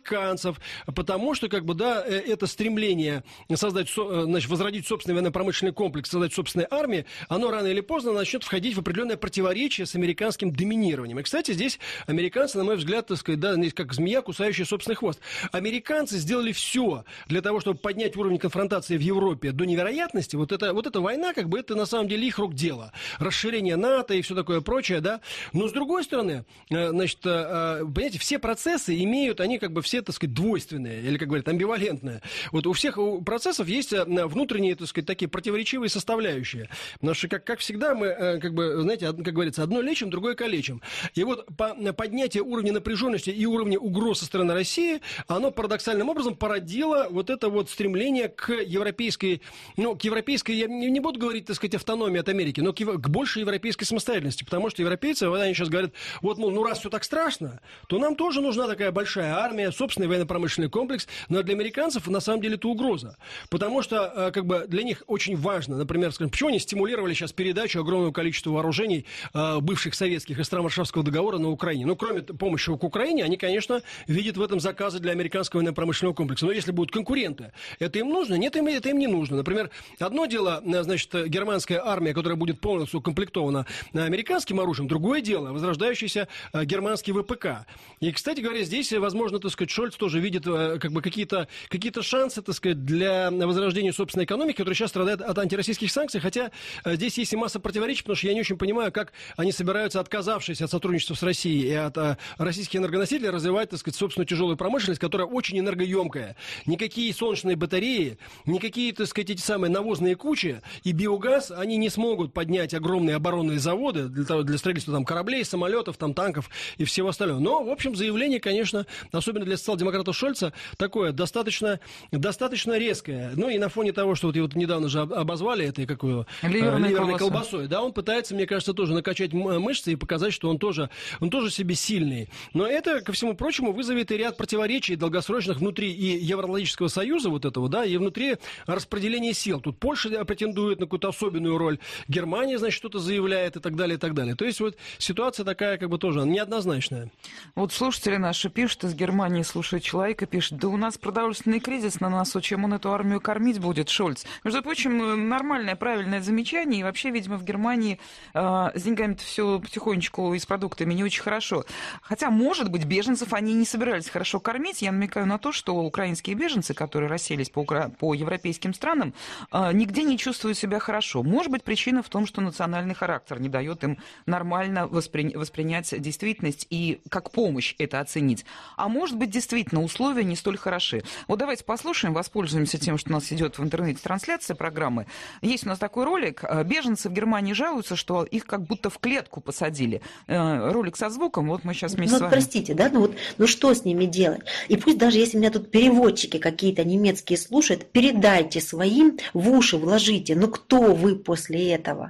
американцев, потому что, как бы, да, это стремление создать, значит, возродить собственный военно-промышленный комплекс, создать собственную армию, оно рано или поздно начнет входить в определенное противоречие с американским доминированием. И, кстати, здесь американцы, на мой взгляд, так сказать, да, как змея, кусающая собственный хвост. Американцы сделали все для того, чтобы поднять уровень конфронтации в Европе до невероятности. Вот, это, вот эта война, как бы, это на самом деле их рук дело. Расширение НАТО и все такое прочее, да. Но, с другой стороны, значит, понимаете, все процессы имеют, они как бы все, так сказать, двойственные, или, как говорят, амбивалентные. Вот у всех процессов есть внутренние, так сказать, такие противоречивые составляющие. Потому что, как, как всегда, мы, как бы, знаете, как говорится, одно лечим, другое калечим. И вот по, поднятие уровня напряженности и уровня угроз со стороны России, оно парадоксальным образом породило вот это вот стремление к европейской, ну, к европейской, я не буду говорить, так сказать, автономии от Америки, но к, к большей европейской самостоятельности. Потому что европейцы, вот они сейчас говорят, вот, мол, ну, раз все так страшно, то нам тоже нужна такая большая армия, собственный военно-промышленный комплекс. Но для американцев, на самом деле, это угроза. Потому что, как бы, для них очень важно, например, скажем, почему они стимулировали сейчас передачу огромного количества вооружений э, бывших советских из стран Варшавского договора на Украине. Ну, кроме помощи к Украине, они, конечно, видят в этом заказы для американского военно-промышленного комплекса. Но если будут конкуренты, это им нужно? Нет, им, это им не нужно. Например, одно дело, значит, германская армия, которая будет полностью укомплектована американским оружием, другое дело, возрождающийся э, германский ВПК. И, кстати говоря, здесь, возможно, так сказать, Шольц тоже видит э, как бы какие-то, какие-то шансы, так сказать, для возрождения собственной экономики, которая сейчас страдает от антироссийских санкций, хотя э, здесь есть и масса противоречий, потому что я не очень понимаю, как они собираются, отказавшись от сотрудничества с Россией и от э, российских энергоносителей, развивать, так сказать, собственную тяжелую промышленность, которая очень энергоемкая. Никакие солнечные батареи, никакие, так сказать, эти самые навозные кучи и биогаз, они не смогут поднять огромные оборонные заводы для, того, для строительства там, кораблей, самолетов, там, танков и всего остального. Но, в общем, заявление, конечно, особенно для социал-демократов Шольца, такое достаточно, достаточно резкое. Ну и на фоне того, что вот, вот недавно же обозвали этой какую ливерной, ливерной колбасой, да, он пытается, мне кажется, тоже накачать мышцы и показать, что он тоже, он тоже себе сильный. Но это, ко всему прочему, вызовет и ряд противоречий долгосрочных внутри и Евроатлантического союза вот этого, да, и внутри распределения сил. Тут Польша претендует на какую-то особенную роль, Германия, значит, что-то заявляет и так далее, и так далее. То есть вот ситуация такая, как бы тоже неоднозначная. Вот слушатели наши пишут, из Германии слушает человека, пишет, да у нас продовольственный кризис на носу, чем он эту армию кормить будет, Шольц. Между прочим, нормальное, правильное замечание, и вообще, видимо, в Германии э, с деньгами-то все потихонечку и с продуктами не очень хорошо. Хотя, может быть, беженцев они не собирались хорошо кормить. Я намекаю на то, что украинские беженцы, которые расселись по, укра... по европейским странам, э, нигде не чувствуют себя хорошо. Может быть, причина в том, что национальный характер не дает им нормально воспри... воспринять действительность и как помощь это оценить. А может быть, действительно, условия не столь хороши. Вот давайте послушаем, воспользуемся тем, что у нас идет в интернете трансляция программы. Есть у нас такой ролик. Беженцы в Германии жалуются, что их как будто в клетку посадили. Ролик со звуком, вот мы сейчас вместе ну, с вами. Простите, да, ну вот, ну что с ними делать? И пусть даже если меня тут переводчики какие-то немецкие слушают, передайте своим в уши, вложите. Ну кто вы после этого?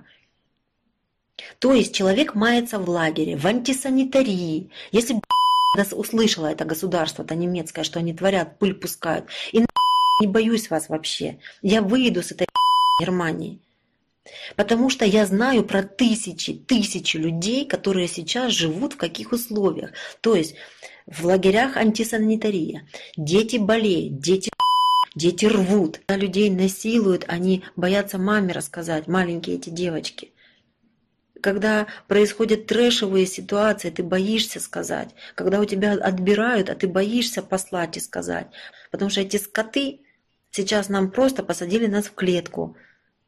То есть человек мается в лагере, в антисанитарии. Если бы услышало это государство-то немецкое, что они творят, пыль пускают, и не боюсь вас вообще, я выйду с этой Германии. Потому что я знаю про тысячи, тысячи людей, которые сейчас живут в каких условиях. То есть в лагерях антисанитария, дети болеют, дети дети рвут, людей насилуют, они боятся маме рассказать, маленькие эти девочки. Когда происходят трэшевые ситуации, ты боишься сказать. Когда у тебя отбирают, а ты боишься послать и сказать. Потому что эти скоты сейчас нам просто посадили нас в клетку.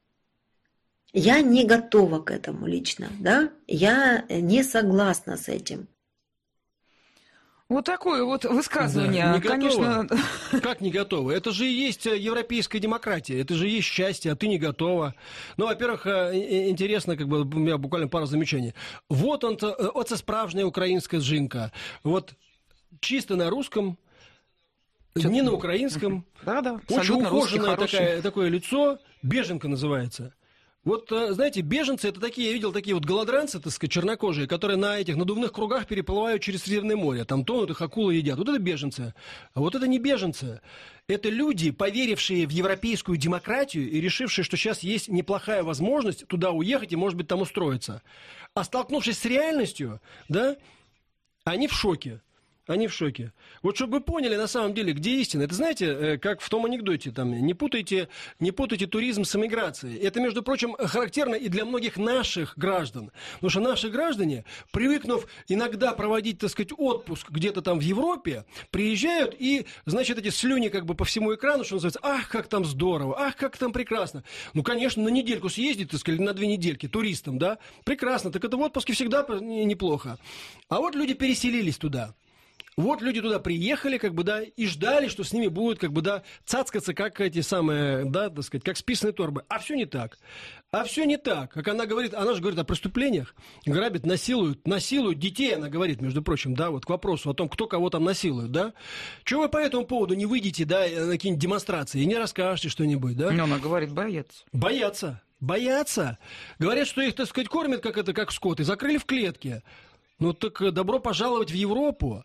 Я не готова к этому лично, да? Я не согласна с этим. Вот такое вот высказывание, да, не конечно... готова. Как не готова? Это же и есть европейская демократия, это же и есть счастье, а ты не готова. Ну, во-первых, интересно, как бы, у меня буквально пара замечаний. Вот он, оце справжняя украинская жинка. Вот чисто на русском, Все не на украинском. Да-да, очень ухоженное такое, такое лицо, беженка называется. Вот, знаете, беженцы, это такие, я видел такие вот голодранцы, так сказать, чернокожие, которые на этих надувных кругах переплывают через Средиземное море, там тонут, их акулы едят. Вот это беженцы. А вот это не беженцы. Это люди, поверившие в европейскую демократию и решившие, что сейчас есть неплохая возможность туда уехать и, может быть, там устроиться. А столкнувшись с реальностью, да, они в шоке. Они в шоке. Вот чтобы вы поняли, на самом деле, где истина. Это, знаете, как в том анекдоте, там, не путайте, не путайте туризм с эмиграцией. Это, между прочим, характерно и для многих наших граждан. Потому что наши граждане, привыкнув иногда проводить, так сказать, отпуск где-то там в Европе, приезжают и, значит, эти слюни как бы по всему экрану, что называется, ах, как там здорово, ах, как там прекрасно. Ну, конечно, на недельку съездить, так сказать, на две недельки туристам, да, прекрасно. Так это в отпуске всегда неплохо. А вот люди переселились туда. Вот люди туда приехали, как бы, да, и ждали, что с ними будут, как бы, да, цацкаться, как эти самые, да, так сказать, как списанные торбы. А все не так. А все не так. Как она говорит, она же говорит о преступлениях, грабит, насилуют, насилуют детей, она говорит, между прочим, да, вот к вопросу о том, кто кого там насилует, да. Чего вы по этому поводу не выйдете, да, на какие-нибудь демонстрации и не расскажете что-нибудь, да? Но она говорит, боятся. Боятся. Боятся. Говорят, что их, так сказать, кормят, как это, как скот, и закрыли в клетке. Ну так добро пожаловать в Европу.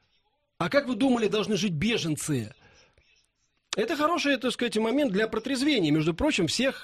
А как вы думали, должны жить беженцы? Это хороший, так сказать, момент для протрезвения, между прочим, всех,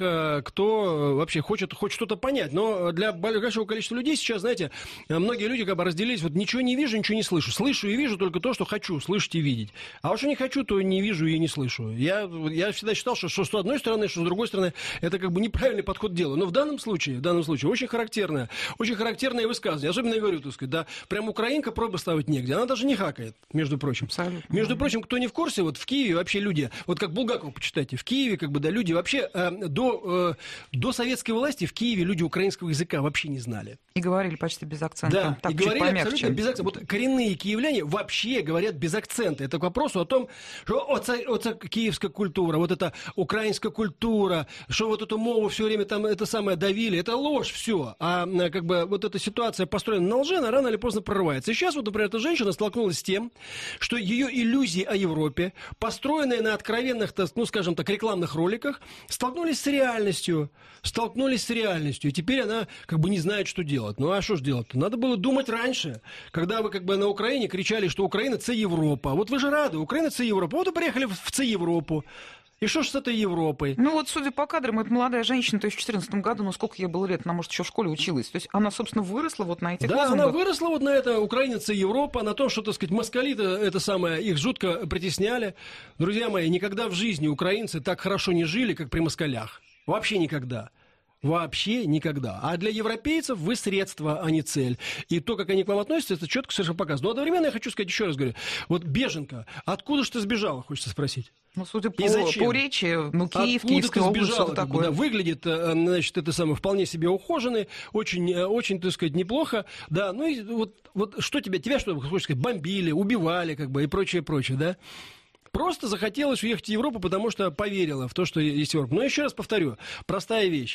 кто вообще хочет хоть что-то понять. Но для большого количества людей сейчас, знаете, многие люди как бы разделились, вот ничего не вижу, ничего не слышу. Слышу и вижу только то, что хочу слышать и видеть. А вот что не хочу, то не вижу и не слышу. Я, я всегда считал, что, что с одной стороны, что с другой стороны, это как бы неправильный подход к делу. Но в данном случае, в данном случае очень характерное, очень характерное высказывание. Особенно я говорю, так сказать, да, прям украинка пробы ставить негде. Она даже не хакает, между прочим. Абсолютно. Между прочим, кто не в курсе, вот в Киеве вообще люди... Вот как Булгакова почитайте, в Киеве, как бы, да, люди вообще э, до, э, до советской власти в Киеве люди украинского языка вообще не знали. И говорили почти без акцента. Да, так, и говорили помягче. абсолютно без акцента. Вот коренные киевляне вообще говорят без акцента. Это к вопросу о том, что оце, оце киевская культура, вот эта украинская культура, что вот эту мову все время там это самое давили, это ложь все. А как бы вот эта ситуация построена на лжи, она рано или поздно прорывается. И сейчас вот, например, эта женщина столкнулась с тем, что ее иллюзии о Европе, построенные на откровенных, ну, скажем так, рекламных роликах, столкнулись с реальностью. Столкнулись с реальностью. И теперь она как бы не знает, что делать. Ну, а что ж делать-то? Надо было думать раньше, когда вы как бы на Украине кричали, что Украина – це Европа. Вот вы же рады, Украина – це Европа. Вот вы приехали в це Европу. И что ж с этой Европой? Ну вот, судя по кадрам, это молодая женщина, то есть в две тысячи четырнадцатом году, ну сколько ей было лет, она, может, еще в школе училась. То есть она, собственно, выросла вот на этих да, лозунгах. она выросла вот на это, Украина – це Европа, на том, что, так сказать, москали-то это самое, их жутко притесняли. Друзья мои, никогда в жизни украинцы так хорошо не жили, как при москалях. Вообще никогда. Вообще никогда. А для европейцев вы средство, а не цель. И то, как они к вам относятся, это четко совершенно показано. Но одновременно я хочу сказать, еще раз говорю, вот беженка, откуда же ты сбежала, хочется спросить? Ну, судя по, по речи, ну, Киев, Киевская область, что такое. Да, выглядит, значит, это самое, вполне себе ухоженный, очень, очень, так сказать, неплохо, да, ну, и вот, вот что тебя, тебя что, хочешь сказать, бомбили, убивали, как бы, и прочее, прочее, да? Просто захотелось уехать в Европу, потому что поверила в то, что есть Европа. Но еще раз повторю, простая вещь.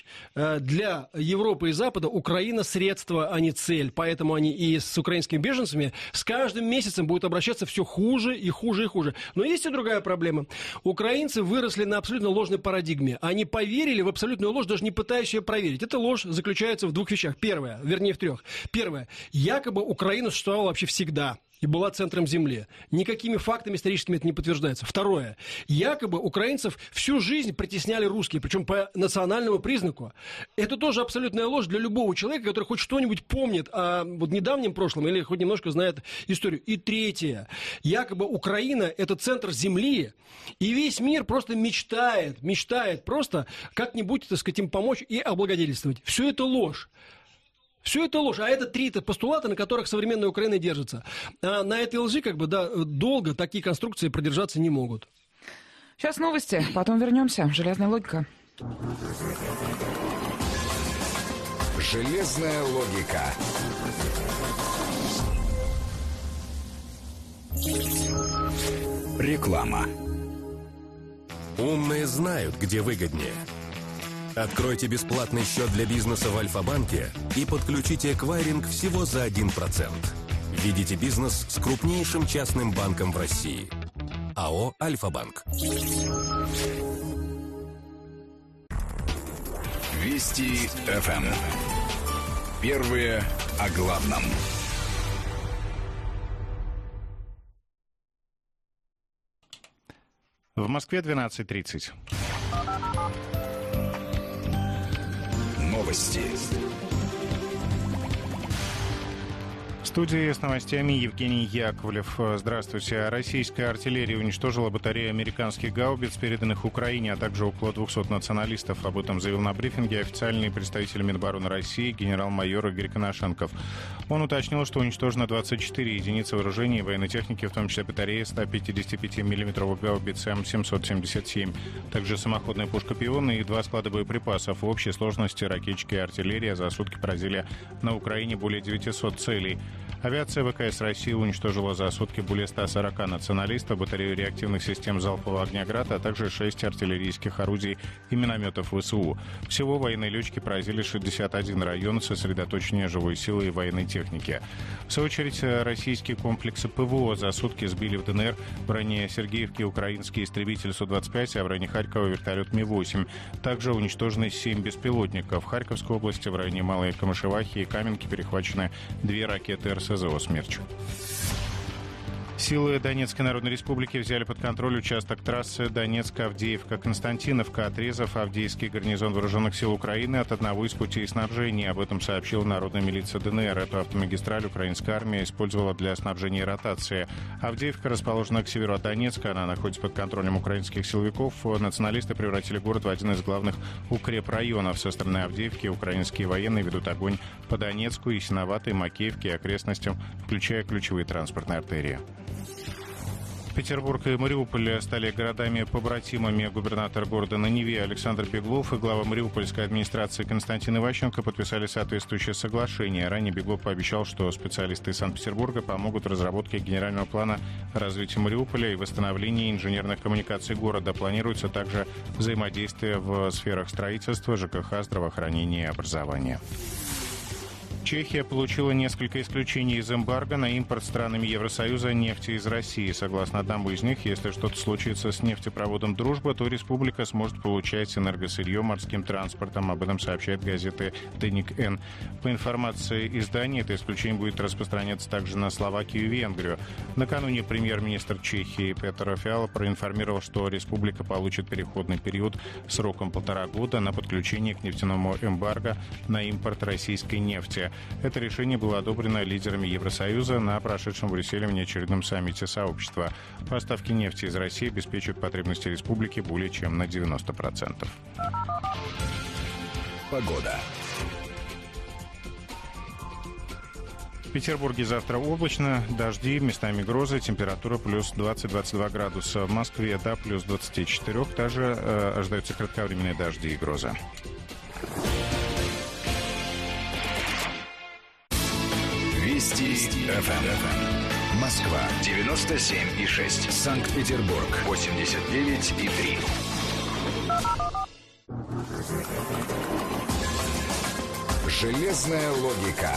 Для Европы и Запада Украина средство, а не цель. Поэтому они и с украинскими беженцами с каждым месяцем будут обращаться все хуже и хуже и хуже. Но есть и другая проблема. Украинцы выросли на абсолютно ложной парадигме. Они поверили в абсолютную ложь, даже не пытаясь ее проверить. Эта ложь заключается в двух вещах. Первое, вернее в трех. Первое. Якобы Украина существовала вообще всегда. И была центром земли. Никакими фактами историческими это не подтверждается. Второе. Якобы украинцев всю жизнь притесняли русские, причем по национальному признаку. Это тоже абсолютная ложь для любого человека, который хоть что-нибудь помнит о вот недавнем прошлом или хоть немножко знает историю. И третье. Якобы Украина – это центр земли, и весь мир просто мечтает, мечтает просто как-нибудь, так сказать, им помочь и облагодетельствовать. Все это ложь. Все это ложь, а это три постулата, на которых современная Украина держится. А на этой лжи, как бы, да, долго такие конструкции продержаться не могут. Сейчас новости, потом вернемся. Железная логика. Железная логика. Реклама. Умные знают, где выгоднее. Откройте бесплатный счет для бизнеса в Альфа-банке и подключите эквайринг всего за один процент. Ведите бизнес с крупнейшим частным банком в России. АО «Альфа-банк». Вести эф эм. Первые о главном. В Москве двенадцать тридцать. Новости. В студии с новостями Евгений Яковлев. Здравствуйте. Российская артиллерия уничтожила батарею американских гаубиц, переданных Украине, а также около двухсот националистов. Об этом заявил на брифинге официальный представитель Минобороны России генерал-майор Игорь Коношенков. Он уточнил, что уничтожено двадцать четыре единицы вооружения и военной техники, в том числе батареи ста пятидесяти пяти миллиметровых гаубиц М семьсот семьдесят семь, также самоходная пушка «Пион» и два склада боеприпасов. В общей сложности ракетчики и артиллерия за сутки поразили на Украине более девятисот целей. Авиация ВКС России уничтожила за сутки более ста сорока националистов, батарею реактивных систем залпового огня «Град», а также шесть артиллерийских орудий и минометов ВСУ. Всего военные летчики поразили шестьдесят один район сосредоточения живой силы и военной техники. В свою очередь, российские комплексы ПВО за сутки сбили в ДНР в районе Сергеевки украинский истребитель Су двадцать пять, а в районе Харькова вертолет Ми восемь. Также уничтожены семь беспилотников. В Харьковской области в районе Малой Камышевахи и Каменки перехвачены две ракеты эр эс зэ о «Смерч». Силы Донецкой Народной Республики взяли под контроль участок трассы Донецк-Авдеевка-Константиновка, отрезав Авдеевский гарнизон Вооруженных сил Украины от одного из путей снабжения. Об этом сообщила Народная милиция ДНР. Эту автомагистраль украинская армия использовала для снабжения и ротации. Авдеевка расположена к северу от Донецка. Она находится под контролем украинских силовиков. Националисты превратили город в один из главных укрепрайонов. Со стороны Авдеевки украинские военные ведут огонь по Донецку, Ясиноватой, Макеевке и окрестностям, включая ключевые транспортные артерии. Петербург и Мариуполь стали городами-побратимами. Губернатор города на Неве Александр Беглов и глава Мариупольской администрации Константин Иващенко подписали соответствующее соглашение. Ранее Беглов пообещал, что специалисты из Санкт-Петербурга помогут в разработке генерального плана развития Мариуполя и восстановлении инженерных коммуникаций города. Планируется также взаимодействие в сферах строительства, ЖКХ, здравоохранения и образования. Чехия получила несколько исключений из эмбарго на импорт странами Евросоюза нефти из России. Согласно одному из них, если что-то случится с нефтепроводом «Дружба», то республика сможет получать энергосырье морским транспортом. Об этом сообщает газета «Деник Н». По информации издания, это исключение будет распространяться также на Словакию и Венгрию. Накануне премьер-министр Чехии Петр Фиала проинформировал, что республика получит переходный период сроком полтора года на подключение к нефтяному эмбарго на импорт российской нефти. Это решение было одобрено лидерами Евросоюза на прошедшем в Брюсселе внеочередном саммите сообщества. Поставки нефти из России обеспечат потребности республики более чем на девяносто процентов. Погода. В Петербурге завтра облачно, дожди, местами грозы, температура плюс двадцать - двадцать два градуса. В Москве до плюс двадцати четырёх, также э, ожидаются кратковременные дожди и грозы. Вести эф эм. Москва девяносто семь и шесть. Санкт-Петербург восемьдесят девять и три. Железная логика.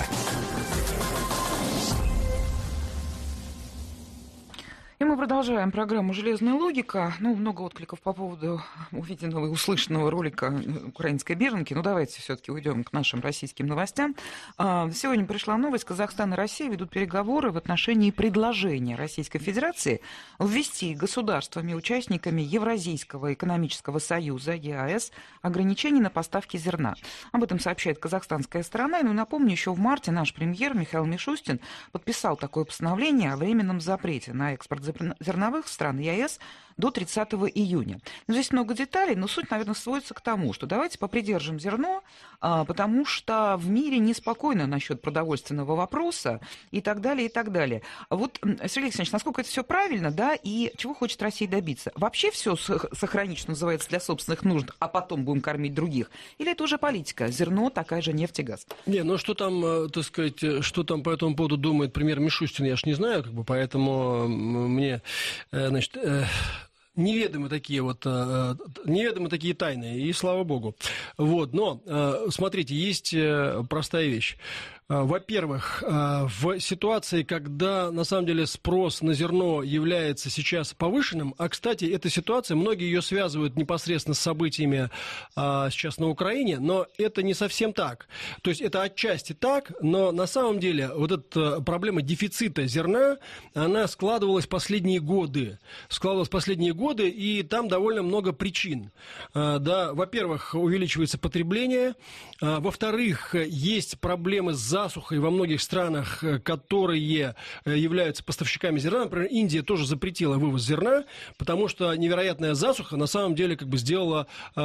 И мы продолжаем программу «Железная логика». Ну, много откликов по поводу увиденного и услышанного ролика украинской беженки. Но давайте все-таки уйдем к нашим российским новостям. Сегодня пришла новость. Казахстан и Россия ведут переговоры в отношении предложения Российской Федерации ввести государствами-участниками Евразийского экономического союза ЕАЭС ограничений на поставки зерна. Об этом сообщает казахстанская сторона. Ну, напомню, еще в марте наш премьер Михаил Мишустин подписал такое постановление о временном запрете на экспорт зерновых стран ЕАЭС до тридцатого июня. Но здесь много деталей, но суть, наверное, сводится к тому, что давайте попридержим зерно, потому что в мире неспокойно насчет продовольственного вопроса и так далее, и так далее. Вот, Сергей Александрович, насколько это все правильно, да, и чего хочет Россия добиться? Вообще все сохранить, что называется, для собственных нужд, а потом будем кормить других? Или это уже политика? Зерно, такая же нефть и газ? Не, ну что там, так сказать, что там по этому поводу думает премьер Мишустин, я ж не знаю, как бы, поэтому мне, значит... Неведомы такие вот, неведомы такие тайны, и слава богу. Вот, но, смотрите, есть простая вещь. Во-первых, в ситуации, когда на самом деле спрос на зерно является сейчас повышенным, а, кстати, эта ситуация, многие ее связывают непосредственно с событиями сейчас на Украине, но это не совсем так. То есть это отчасти так, но на самом деле вот эта проблема дефицита зерна, она складывалась последние годы. Складывалась последние годы, и там довольно много причин. Да, во-первых, увеличивается потребление, во-вторых, есть проблемы с засухой во многих странах, которые являются поставщиками зерна. Например, Индия тоже запретила вывоз зерна, потому что невероятная засуха на самом деле как бы сделала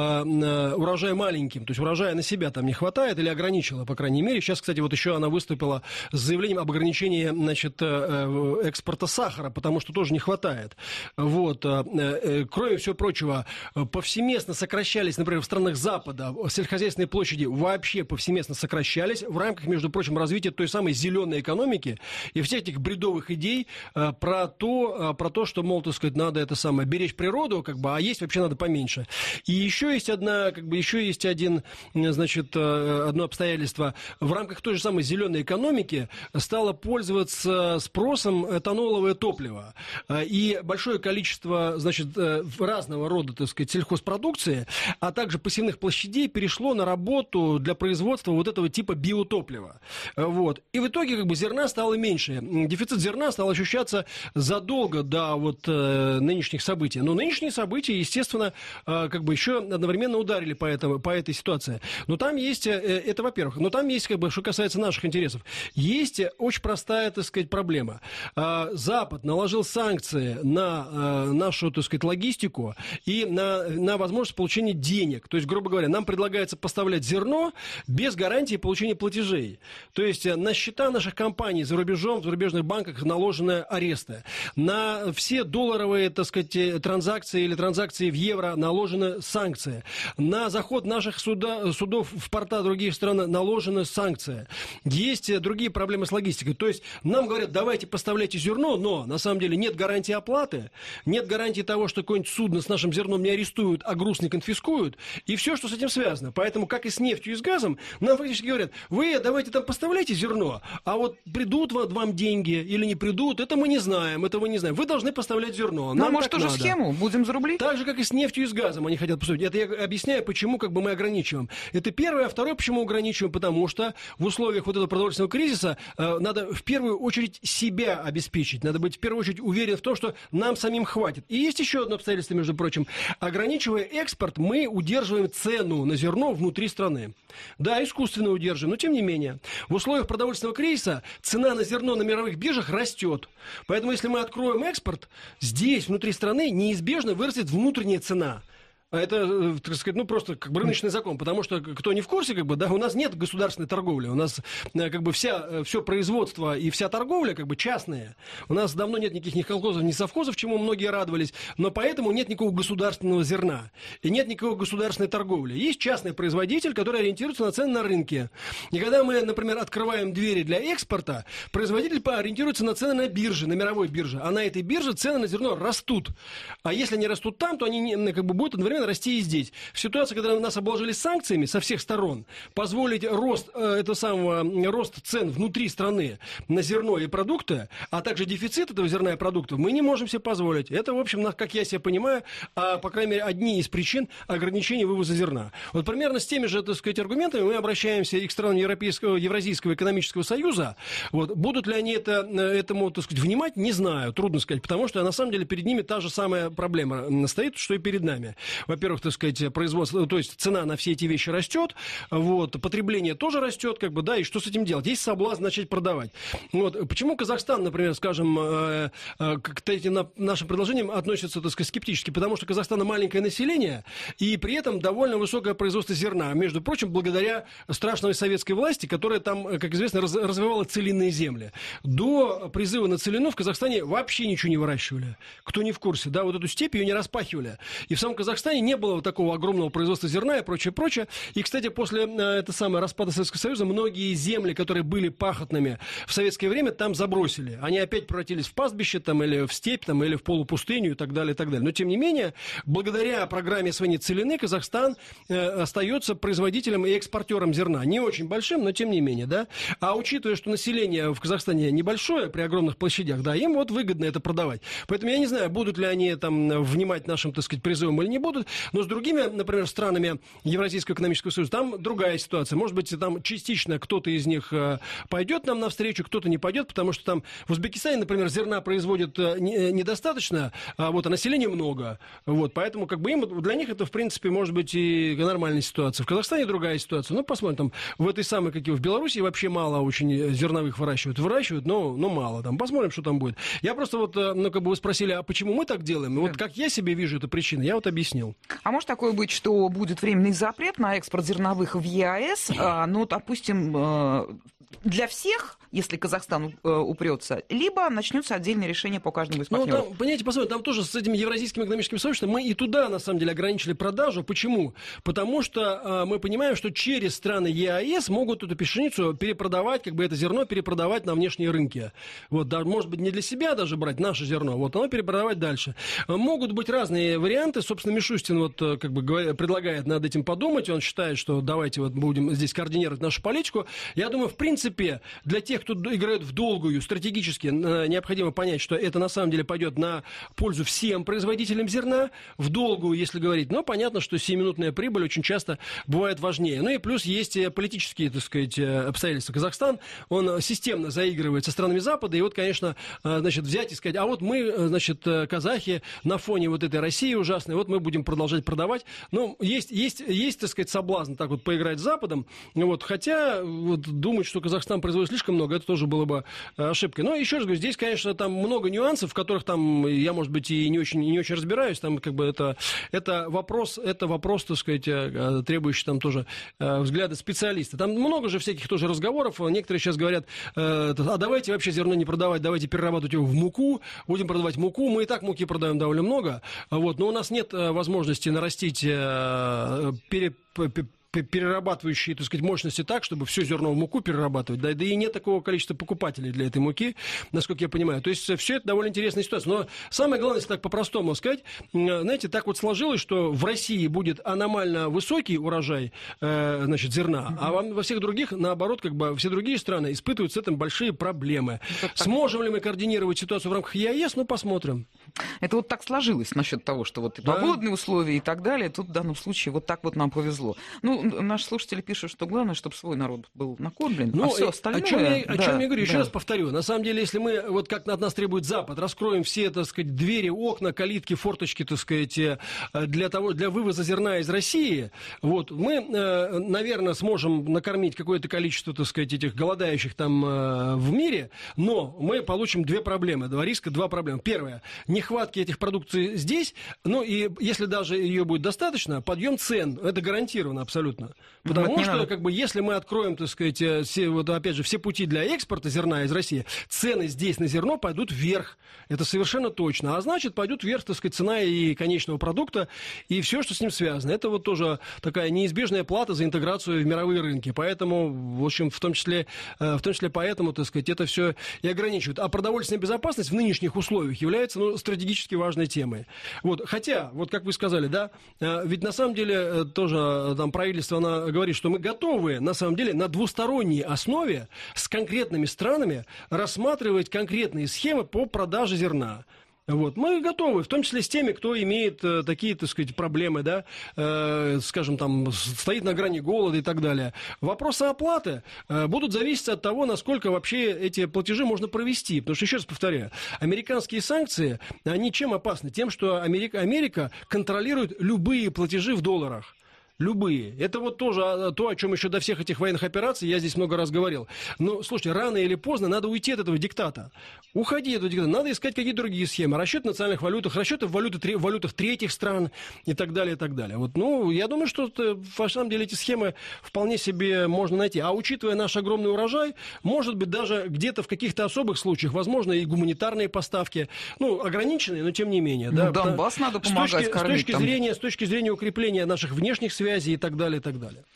э, урожай маленьким. То есть урожая на себя там не хватает или ограничила, по крайней мере. Сейчас, кстати, вот еще она выступила с заявлением об ограничении, значит, экспорта сахара, потому что тоже не хватает. Вот. Кроме всего прочего, повсеместно сокращались, например, в странах Запада сельскохозяйственные площади вообще повсеместно сокращались в рамках, между прочим, развития той самой зеленой экономики и всех этих бредовых идей про то, про то, что, мол, так сказать, надо это самое беречь природу, как бы, а есть вообще надо поменьше. И еще есть одна, как бы, еще есть один, значит, одно обстоятельство. В рамках той же самой зеленой экономики стало пользоваться спросом этаноловое топливо. И большое количество, значит, разного рода, так сказать, сельхозпродукции, а также посевных площадей перешло на работу для производства вот этого типа биотоплива. Вот. И в итоге как бы зерна стало меньше. Дефицит зерна стал ощущаться задолго до вот э, нынешних событий. Но нынешние события, естественно, э, как бы еще одновременно ударили по, этому, по этой ситуации. Но там есть, э, это во-первых, но там есть, как бы, что касается наших интересов, есть очень простая, так сказать, проблема. Э, Запад наложил санкции на э, нашу, так сказать, логистику и на, на возможность получения денег. То есть, грубо говоря, нам предлагается поставлять зерно без гарантии получения платежей. То есть на счета наших компаний за рубежом, в зарубежных банках наложены аресты. На все долларовые, так сказать, транзакции или транзакции в евро наложены санкции. На заход наших суда, судов в порта других стран наложены санкции. Есть другие проблемы с логистикой. То есть нам говорят, давайте поставляйте зерно, но на самом деле нет гарантии оплаты, нет гарантии того, что какое-нибудь судно с нашим зерном не арестуют, а груз не конфискуют, и все, что с этим связано. Поэтому, как и с нефтью и с газом, нам фактически говорят, вы давайте там поставляйте зерно, а вот придут вам деньги или не придут, это мы не знаем, этого не знаем. Вы должны поставлять зерно. Ну, а может, тоже надо. Схему? Будем за рубли? Так же, как и с нефтью и с газом они хотят поступить. Это я объясняю, почему как бы мы ограничиваем. Это первое. А второе, почему ограничиваем? Потому что в условиях вот этого продовольственного кризиса э, надо в первую очередь себя обеспечить. Надо быть в первую очередь уверен в том, что нам самим хватит. И есть еще одно обстоятельство, между прочим. Ограничивая экспорт, мы удерживаем цену на зерно внутри страны. Да, искусственно удерживаем, но тем не менее. В условиях продовольственного кризиса цена на зерно на мировых биржах растет. Поэтому если мы откроем экспорт, здесь, внутри страны, неизбежно вырастет внутренняя цена. Это, так сказать, ну просто как бы рыночный закон, потому что, кто не в курсе, как бы, да, у нас нет государственной торговли, у нас как бы вся, все производство и вся торговля как бы частная. У нас давно нет никаких ни колхозов, ни совхозов, чему многие радовались, но поэтому нет никакого государственного зерна и нет никакой государственной торговли. Есть частный производитель, который ориентируется на цены на рынке. И когда мы, например, открываем двери для экспорта, производитель ориентируется на цены на бирже, на мировой бирже, а на этой бирже цены на зерно растут. А если они растут там, то они как бы будут одновременно расти и здесь. В ситуации, когда нас обложили санкциями со всех сторон, позволить рост, э, этого самого, рост цен внутри страны на зерно и продукты, а также дефицит этого зерна и продуктов, мы не можем себе позволить. Это, в общем, как я себе понимаю, а, по крайней мере, одни из причин ограничения вывоза зерна. Вот примерно с теми же, так сказать, аргументами мы обращаемся и к странам Европейского, Евразийского экономического союза. Вот. Будут ли они это, этому, так сказать, внимать, не знаю, трудно сказать, потому что на самом деле перед ними та же самая проблема стоит, что и перед нами. Во-первых, так сказать, производство, то есть цена на все эти вещи растет, вот, потребление тоже растет, как бы, да, и что с этим делать? Есть соблазн начать продавать. Вот. Почему Казахстан, например, скажем, э, э, к этим нашим предложениям относится, так сказать, скептически? Потому что Казахстана маленькое население, и при этом довольно высокое производство зерна. Между прочим, благодаря страшной советской власти, которая там, как известно, раз, развивала целинные земли. До призыва на целину в Казахстане вообще ничего не выращивали. Кто не в курсе, да, вот эту степь ее не распахивали. И в самом Казахстане не было вот такого огромного производства зерна и прочее, прочее. И, кстати, после это самое, распада Советского Союза многие земли, которые были пахотными в советское время, там забросили. Они опять превратились в пастбище там, или в степь, там, или в полупустыню и так далее, и так далее. Но, тем не менее, благодаря программе освоения целины Казахстан э, остается производителем и экспортером зерна. Не очень большим, но тем не менее, да. А учитывая, что население в Казахстане небольшое при огромных площадях, да, им вот выгодно это продавать. Поэтому я не знаю, будут ли они там внимать нашим, так сказать, призывам или не будут. пойдет. Но с другими, например, странами Евразийского экономического союза там другая ситуация. Может быть, там частично кто-то из них пойдет нам навстречу, кто-то не пойдет, потому что там в Узбекистане, например, зерна производят недостаточно, а вот а населения много. Вот, поэтому как бы им, для них это, в принципе, может быть и нормальная ситуация. В Казахстане другая ситуация. Ну, посмотрим, там в этой самой, как и в Беларуси, вообще мало очень зерновых выращивают. Выращивают, но, но мало. Там посмотрим, что там будет. Я просто вот, ну, как бы вы спросили, а почему мы так делаем? И вот как я себе вижу эту причину, я вот объяснил. А может такое быть, что будет временный запрет на экспорт зерновых в ЕАЭС, ну, допустим, для всех, если Казахстан э, упрется, либо начнется отдельное решение по каждому из партнеров? Ну, там, понимаете, посмотрите, там тоже с этим Евразийским экономическим сообществом мы и туда, на самом деле, ограничили продажу. Почему? Потому что э, мы понимаем, что через страны ЕАЭС могут эту пшеницу перепродавать, как бы это зерно перепродавать на внешние рынки. Вот, да, может быть, не для себя даже брать наше зерно, вот, оно перепродавать дальше. Могут быть разные варианты. Собственно, Мишустин вот, как бы, предлагает над этим подумать. Он считает, что давайте вот будем здесь координировать нашу политику. Я думаю, в принципе, для тех, кто играет в долгую, стратегически необходимо понять, что это на самом деле пойдет на пользу всем производителям зерна. В долгую, если говорить, но понятно, что сиюминутная прибыль очень часто бывает важнее. Ну и плюс есть политические, так сказать, обстоятельства. Казахстан, он системно заигрывает со странами Запада, и вот, конечно, значит, взять и сказать, а вот мы, значит, казахи, на фоне вот этой России ужасной, вот мы будем продолжать продавать. Но есть, есть, есть, так сказать, соблазн так вот поиграть с Западом, вот, хотя вот, думать, что Казахстан производит слишком много, это тоже было бы ошибкой. Но еще раз говорю, здесь, конечно, там много нюансов, в которых там я, может быть, и не очень, не очень разбираюсь. Там как бы это, это вопрос, это вопрос, так сказать, требующий там тоже взгляда специалиста. Там много же всяких тоже разговоров. Некоторые сейчас говорят, а давайте вообще зерно не продавать, давайте перерабатывать его в муку, будем продавать муку. Мы и так муки продаем довольно много, вот, но у нас нет возможности нарастить пере перерабатывающие, так сказать, мощности так, чтобы все зерно в муку перерабатывать, да, да и нет такого количества покупателей для этой муки, насколько я понимаю. То есть все это довольно интересная ситуация. Но самое главное, если так по-простому сказать, знаете, так вот сложилось, что в России будет аномально высокий урожай, э, значит, зерна, а во всех других, наоборот, как бы все другие страны испытывают с этим большие проблемы. Сможем ли мы координировать ситуацию в рамках ЕАЭС? Ну, посмотрим. Это вот так сложилось насчет того, что вот и погодные да. условия и так далее. Тут в данном случае вот так вот нам повезло. Ну, наши слушатели пишут, что главное, чтобы свой народ был накормлен, ну, а все остальное... О чем я, да, о чем я говорю, да. еще раз повторю. На самом деле, если мы, вот как от нас требует Запад, раскроем все, так сказать, двери, окна, калитки, форточки, так сказать, для того, для вывоза зерна из России, вот, мы, наверное, сможем накормить какое-то количество, так сказать, этих голодающих там в мире, но мы получим две проблемы, два риска, два проблемы. Первое, нехватки этих продукций здесь, ну и если даже ее будет достаточно, подъем цен, это гарантировано абсолютно. Потому вот что, как бы, если мы откроем, так сказать, все, вот, опять же, все пути для экспорта зерна из России, цены здесь на зерно пойдут вверх. Это совершенно точно. А значит, пойдет вверх, так сказать, цена и конечного продукта, и все, что с ним связано. Это вот тоже такая неизбежная плата за интеграцию в мировые рынки. Поэтому, в общем, в том числе, в том числе поэтому, так сказать, это все и ограничивает. А продовольственная безопасность в нынешних условиях является, ну, стратегически важной темой. Вот. Хотя, вот как вы сказали, да, ведь на самом деле тоже там правительство, она говорит, что мы готовы, на самом деле, на двусторонней основе с конкретными странами рассматривать конкретные схемы по продаже зерна. Вот. Мы готовы, в том числе с теми, кто имеет э, такие, так сказать, проблемы, да, э, скажем, там, стоит на грани голода и так далее. Вопросы оплаты э, будут зависеть от того, насколько вообще эти платежи можно провести. Потому что, еще раз повторяю, американские санкции, они чем опасны? Тем, что Америка, Америка контролирует любые платежи в долларах. Любые. Это вот тоже то, о чем еще до всех этих военных операций я здесь много раз говорил. Но, слушайте, рано или поздно надо уйти от этого диктата. Уходи от этого диктата. Надо искать какие-то другие схемы. Расчет в национальных валютах, расчеты в валюты, валютах третьих стран и так далее, и так далее. Вот, ну, я думаю, что на самом деле эти схемы вполне себе можно найти. А учитывая наш огромный урожай, может быть, даже где-то в каких-то особых случаях, возможно, и гуманитарные поставки, ну, ограниченные, но тем не менее. Ну, да, Донбасс надо помогать с точки, кормить. С точки, зрения, с точки зрения укрепления наших внешних связей и так далее, и так далее.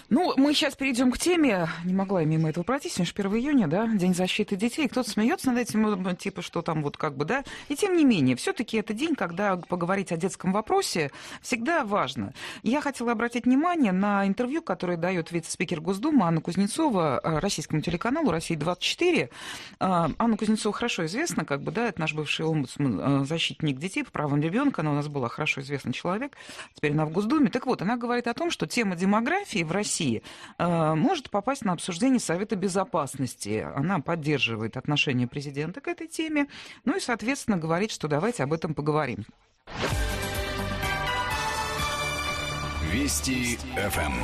Ну, мы сейчас перейдем к теме. Не могла я мимо этого пройти. Сегодня же первое июня, да, День защиты детей. Кто-то смеется над этим, типа, что там вот как бы, да. И тем не менее, все-таки это день, когда поговорить о детском вопросе всегда важно. Я хотела обратить внимание на интервью, которое дает вице-спикер Госдумы Анна Кузнецова российскому телеканалу «Россия двадцать четыре». Анна Кузнецова хорошо известна, как бы, да, это наш бывший омбудсмен, защитник детей по правам ребенка. Она у нас была хорошо известный человек. Теперь она в Госдуме. Так вот, она говорит о том, что тема демографии в России может попасть на обсуждение Совета Безопасности. Она поддерживает отношение президента к этой теме. Ну и, соответственно, говорит, что давайте об этом поговорим. Вести эф эм.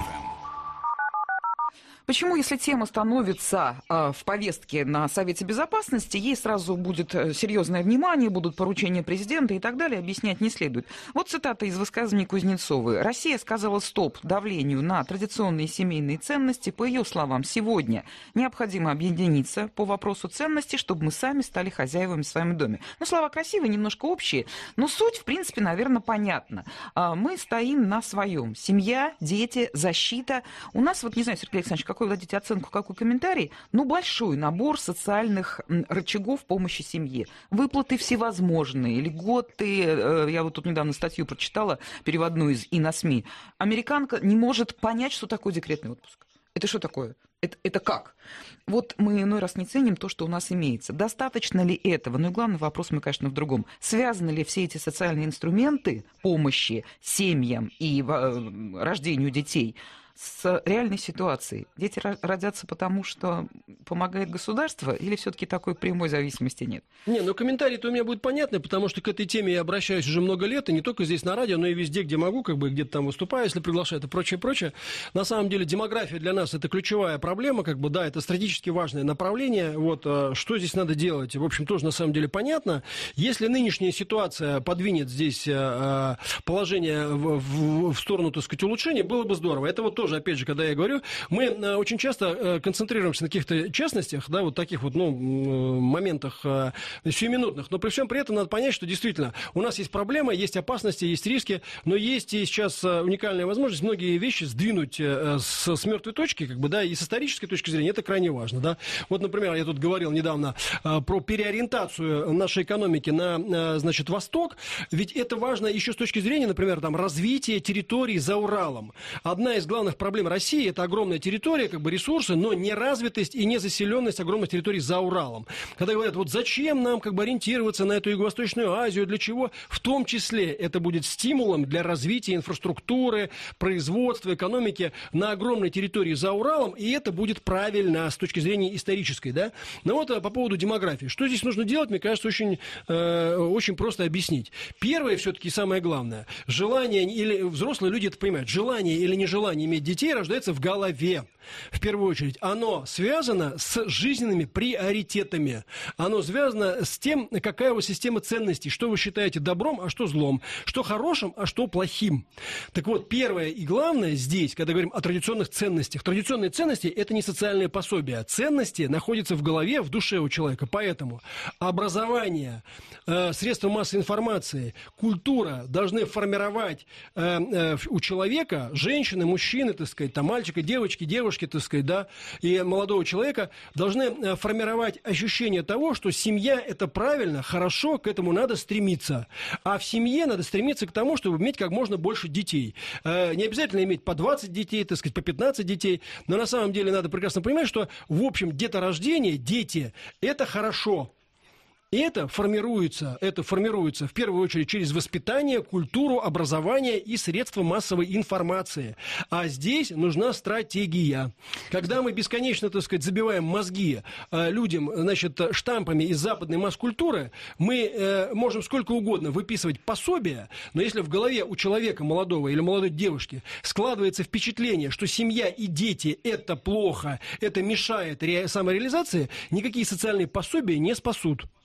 Почему, если тема становится э, в повестке на Совете Безопасности, ей сразу будет серьезное внимание, будут поручения президента и так далее, объяснять не следует. Вот цитата из высказывания Кузнецовой. «Россия сказала стоп давлению на традиционные семейные ценности. По ее словам, сегодня необходимо объединиться по вопросу ценностей, чтобы мы сами стали хозяевами в своем доме». Ну, слова красивые, немножко общие, но суть, в принципе, наверное, понятна. Мы стоим на своем. Семья, дети, защита. У нас, вот не знаю, Сергей Александрович, какой вы дадите оценку, какой комментарий, ну, большой набор социальных рычагов помощи семье. Выплаты всевозможные, льготы. Я вот тут недавно статью прочитала, переводную из и на СМИ. Американка не может понять, что такое декретный отпуск. Это что такое? Это, это как? Вот мы иной раз не ценим то, что у нас имеется. Достаточно ли этого? Ну и главный вопрос мы, конечно, в другом. Связаны ли все эти социальные инструменты помощи семьям и рождению детей с реальной ситуацией? Дети родятся потому, что помогает государство, или все-таки такой прямой зависимости нет? Не, ну комментарий-то у меня будет понятный, потому что к этой теме я обращаюсь уже много лет, и не только здесь на радио, но и везде, где могу, как бы где-то там выступаю, если приглашают и прочее, прочее. На самом деле демография для нас это ключевая проблема, как бы, да, это стратегически важное направление. Вот, что здесь надо делать, в общем, тоже на самом деле понятно. Если нынешняя ситуация подвинет здесь положение в, в, в сторону, так сказать, улучшения, было бы здорово. Это вот тоже, опять же, когда я говорю, мы очень часто концентрируемся на каких-то частностях, да, вот таких вот, ну, моментах сиюминутных, но при всем при этом надо понять, что действительно у нас есть проблема, есть опасности, есть риски, но есть и сейчас уникальная возможность многие вещи сдвинуть с, с мертвой точки, как бы, да, и с исторической точки зрения это крайне важно, да. Вот, например, я тут говорил недавно про переориентацию нашей экономики на, значит, восток, ведь это важно еще с точки зрения, например, там, развития территорий за Уралом. Одна из главных проблем России — это огромная территория, как бы ресурсы, но неразвитость и незаселенность огромных территорий за Уралом. Когда говорят, вот зачем нам как бы ориентироваться на эту Юго-Восточную Азию, для чего? В том числе это будет стимулом для развития инфраструктуры, производства, экономики на огромной территории за Уралом, и это будет правильно с точки зрения исторической, да? Но вот по поводу демографии. Что здесь нужно делать, мне кажется, очень, э, очень просто объяснить. Первое, все-таки самое главное, желание, или взрослые люди это понимают, желание или нежелание иметь детей рождается в голове. В первую очередь, оно связано с жизненными приоритетами. Оно связано с тем, какая у вас система ценностей, что вы считаете добром, а что злом, что хорошим, а что плохим. Так вот, первое и главное здесь, когда говорим о традиционных ценностях. Традиционные ценности – это не социальные пособия. Ценности находятся в голове, в душе у человека. Поэтому образование, э, средства массовой информации, культура должны формировать э, э, у человека, женщины, мужчины, так сказать, там, мальчика, девочки, девушки, так сказать, да, и молодого человека должны формировать ощущение того, что семья – это правильно, хорошо, к этому надо стремиться. А в семье надо стремиться к тому, чтобы иметь как можно больше детей. Не обязательно иметь по двадцать детей, так сказать, по пятнадцать детей, но на самом деле надо прекрасно понимать, что, в общем, деторождение, дети – это хорошо. И это формируется, это формируется в первую очередь через воспитание, культуру, образование и средства массовой информации. А здесь нужна стратегия. Когда мы бесконечно, так сказать, забиваем мозги э, людям, значит, штампами из западной масс-культуры, мы э, можем сколько угодно выписывать пособия, но если в голове у человека молодого или молодой девушки складывается впечатление, что семья и дети – это плохо, это мешает ре- самореализации, никакие социальные пособия не спасут.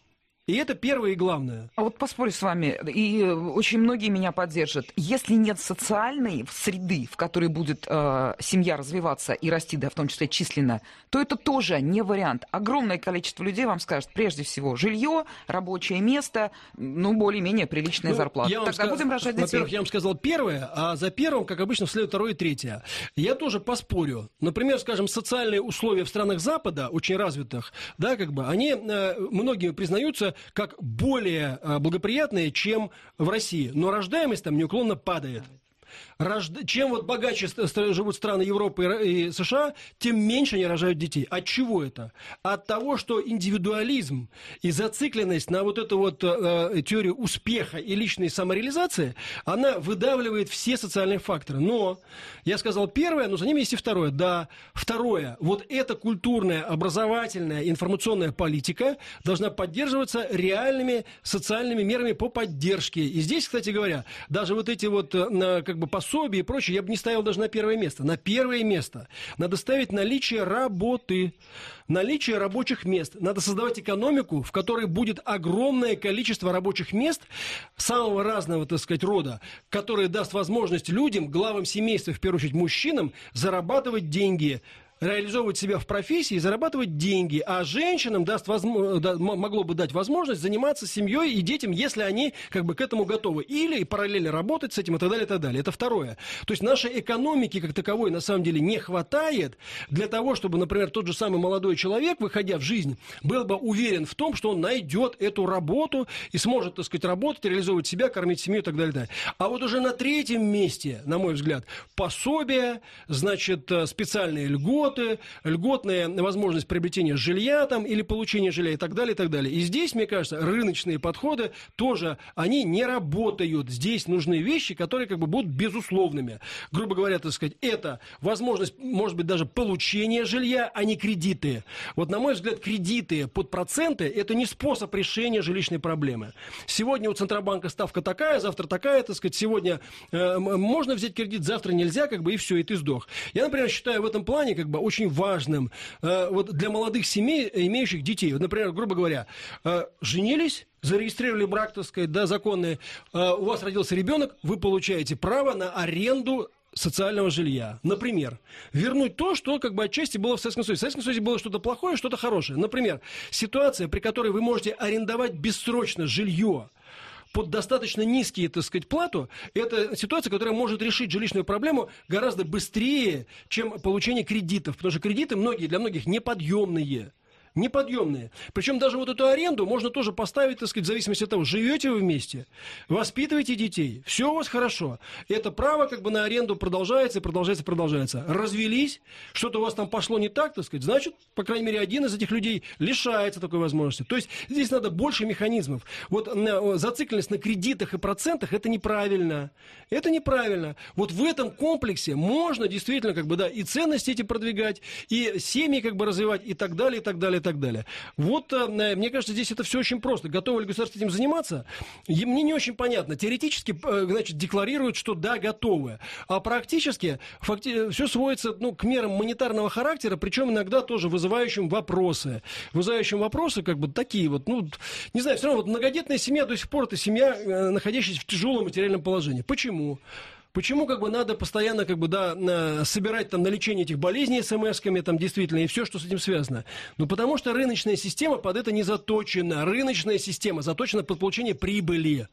И это первое и главное. А вот поспорю с вами, и очень многие меня поддержат. Если нет социальной среды, в которой будет э, семья развиваться и расти, да, в том числе численно, то это тоже не вариант. Огромное количество людей вам скажет, прежде всего, жилье, рабочее место, ну, более-менее приличная ну, зарплата. Тогда сказ... будем рожать детей. Во-первых, я вам сказал первое, а за первым, как обычно, следует второе и третье. Я тоже поспорю. Например, скажем, социальные условия в странах Запада, очень развитых, да, как бы, они, э, многие признаются, как более э, благоприятные, чем в России. Но рождаемость там неуклонно падает. Рожд... Чем вот богаче живут страны Европы и США, тем меньше они рожают детей. От чего это? От того, что индивидуализм и зацикленность на вот эту вот э, теорию успеха и личной самореализации, она выдавливает все социальные факторы. Но, я сказал первое, но за ними есть и второе. Да, второе. Вот эта культурная, образовательная, информационная политика должна поддерживаться реальными социальными мерами по поддержке. И здесь, кстати говоря, даже вот эти вот э, как бы пособия и прочее, я бы не ставил даже на первое место. На первое место надо ставить наличие работы, наличие рабочих мест. Надо создавать экономику, в которой будет огромное количество рабочих мест самого разного, так сказать, рода, которое даст возможность людям, главам семейства, в первую очередь мужчинам, зарабатывать деньги, реализовывать себя в профессии и зарабатывать деньги, а женщинам даст возможно, да, могло бы дать возможность заниматься семьей и детям, если они как бы к этому готовы. Или параллельно работать с этим и так далее, и так далее. Это второе. То есть нашей экономики как таковой на самом деле не хватает для того, чтобы, например, тот же самый молодой человек, выходя в жизнь, был бы уверен в том, что он найдет эту работу и сможет, так сказать, работать, реализовывать себя, кормить семью и так далее, и так далее. А вот уже на третьем месте, на мой взгляд, пособия, значит, специальные льготы, льготная возможность приобретения жилья там, или получения жилья и так далее, и так далее. И здесь, мне кажется, рыночные подходы тоже, они не работают. Здесь нужны вещи, которые как бы будут безусловными. Грубо говоря, так сказать, это возможность, может быть, даже получения жилья, а не кредиты. Вот, на мой взгляд, кредиты под проценты – это не способ решения жилищной проблемы. Сегодня у Центробанка ставка такая, завтра такая, так сказать, сегодня э, можно взять кредит, завтра нельзя, как бы, и все, и ты сдох. Я, например, считаю в этом плане, как бы, очень важным э, вот для молодых семей, имеющих детей. Вот, например, грубо говоря, э, женились, зарегистрировали брак, так сказать, да, законный, э, у вас родился ребенок, вы получаете право на аренду социального жилья. Например, вернуть то, что как бы отчасти было в Советском Союзе. В Советском Союзе было что-то плохое, что-то хорошее. Например, ситуация, при которой вы можете арендовать бессрочно жилье под достаточно низкие, так сказать, плату, это ситуация, которая может решить жилищную проблему гораздо быстрее, чем получение кредитов. Потому что кредиты многие, для многих неподъемные. Неподъемные. Причем даже вот эту аренду можно тоже поставить, так сказать, в зависимости от того, живете вы вместе, воспитываете детей, все у вас хорошо. Это право как бы на аренду продолжается, продолжается, продолжается. Развелись, что-то у вас там пошло не так, так сказать, значит, по крайней мере, один из этих людей лишается такой возможности. То есть здесь надо больше механизмов. Вот зацикленность на кредитах и процентах, это неправильно. Это неправильно. Вот в этом комплексе можно действительно как бы, да, и ценности эти продвигать, и семьи как бы развивать, и так далее, и так далее. И так далее. Вот, мне кажется, здесь это все очень просто. Готово ли государство этим заниматься? И мне не очень понятно. Теоретически, значит, декларируют, что да, готовы. А практически факти- все сводится, ну, к мерам монетарного характера, причем иногда тоже вызывающим вопросы. Вызывающим вопросы, как бы, такие вот, ну, не знаю, все равно вот многодетная семья до сих пор это семья, находящаяся в тяжелом материальном положении. Почему? Почему как бы надо постоянно как бы, да, собирать там на лечение этих болезней смс-ками, там действительно, и все, что с этим связано? Ну, потому что рыночная система под это не заточена. Рыночная система заточена под получение прибыли.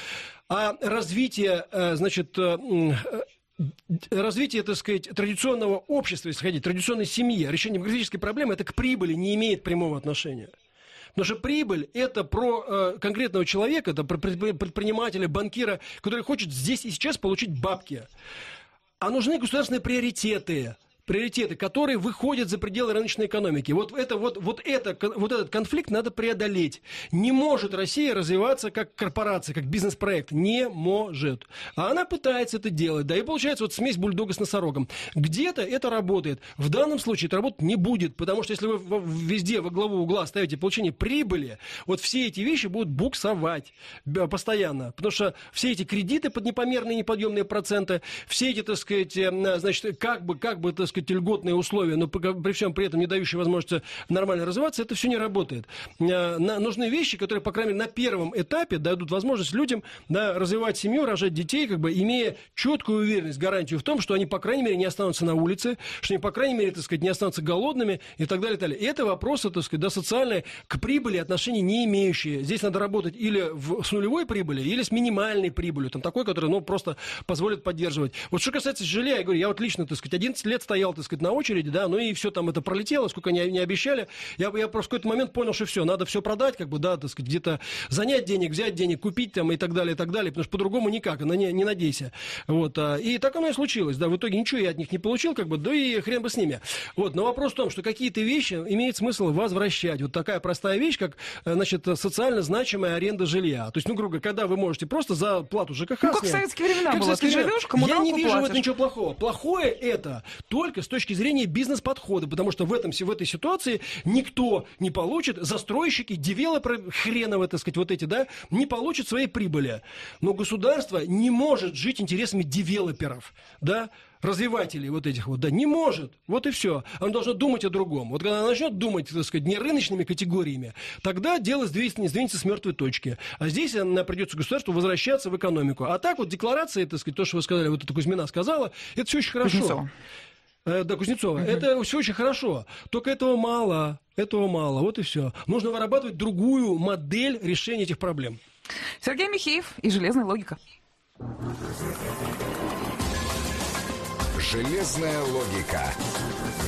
А развитие, значит, развитие, так сказать, традиционного общества, если хотите, традиционной семьи, решение демографической проблемы, это к прибыли не имеет прямого отношения. Потому что прибыль – это про э, конкретного человека, это про предпринимателя, банкира, который хочет здесь и сейчас получить бабки. А нужны государственные приоритеты. Приоритеты, которые выходят за пределы рыночной экономики. Вот, это, вот, вот, это, вот этот конфликт надо преодолеть. Не может Россия развиваться как корпорация, как бизнес-проект. Не может. А она пытается это делать. Да, и получается вот смесь бульдога с носорогом. Где-то это работает. В данном случае это работать не будет. Потому что если вы везде во главу угла ставите получение прибыли, вот все эти вещи будут буксовать постоянно. Потому что все эти кредиты под непомерные неподъемные проценты, все эти, так сказать, значит, как бы, как бы, так сказать, сказать, льготные условия, но при всем при этом не дающие возможности нормально развиваться, это все не работает. Нужны вещи, которые, по крайней мере, на первом этапе дадут возможность людям, да, развивать семью, рожать детей, как бы имея четкую уверенность, гарантию в том, что они, по крайней мере, не останутся на улице, что они, по крайней мере, так сказать, не останутся голодными и так далее, и так далее. И это вопросы, так сказать, да, социальные, к прибыли отношения не имеющие. Здесь надо работать или в, с нулевой прибылью, или с минимальной прибылью, там, такой, который, ну, просто позволит поддерживать. Вот что касается жилья, я говорю, я вот лично, так сказать, одиннадцать лет стоял, так сказать, на очереди, да, ну и все там это пролетело, сколько они не обещали. Я, я просто в какой-то момент понял, что все, надо все продать, как бы, да, так сказать, где-то занять денег, взять денег, купить там и так далее, и так далее, потому что по-другому никак, не, не надейся. Вот, и так оно и случилось, да, в итоге ничего я от них не получил, как бы, да и хрен бы с ними. Вот, но вопрос в том, что какие-то вещи имеет смысл возвращать. Вот такая простая вещь, как, значит, социально значимая аренда жилья. То есть, ну, грубо говоря, когда вы можете просто за плату ЖКХ... Ну, как снять, в советские времена было, ты живешь, коммуналку Я не вижу платишь. в этом ничего плохого. Плохое это только с точки зрения бизнес-подхода, потому что в, этом, в этой ситуации никто не получит, застройщики, девелоперы, хреновы, так сказать, вот эти, да, не получат своей прибыли. Но государство не может жить интересами девелоперов, да, развивателей вот этих вот, да, не может. Вот и все. Оно должно думать о другом. Вот когда оно начнет думать, так сказать, не рыночными категориями, тогда дело сдвинется, сдвинется с мертвой точки. А здесь нам придется государству возвращаться в экономику. А так вот декларация, так сказать, то, что вы сказали, вот это Кузьмина сказала, это все очень хорошо. Кузнецова. Э, да, Кузнецова. Угу. Это все очень хорошо. Только этого мало. Этого мало. Вот и все. Нужно вырабатывать другую модель решения этих проблем. Сергей Михеев и «Железная логика». Железная логика.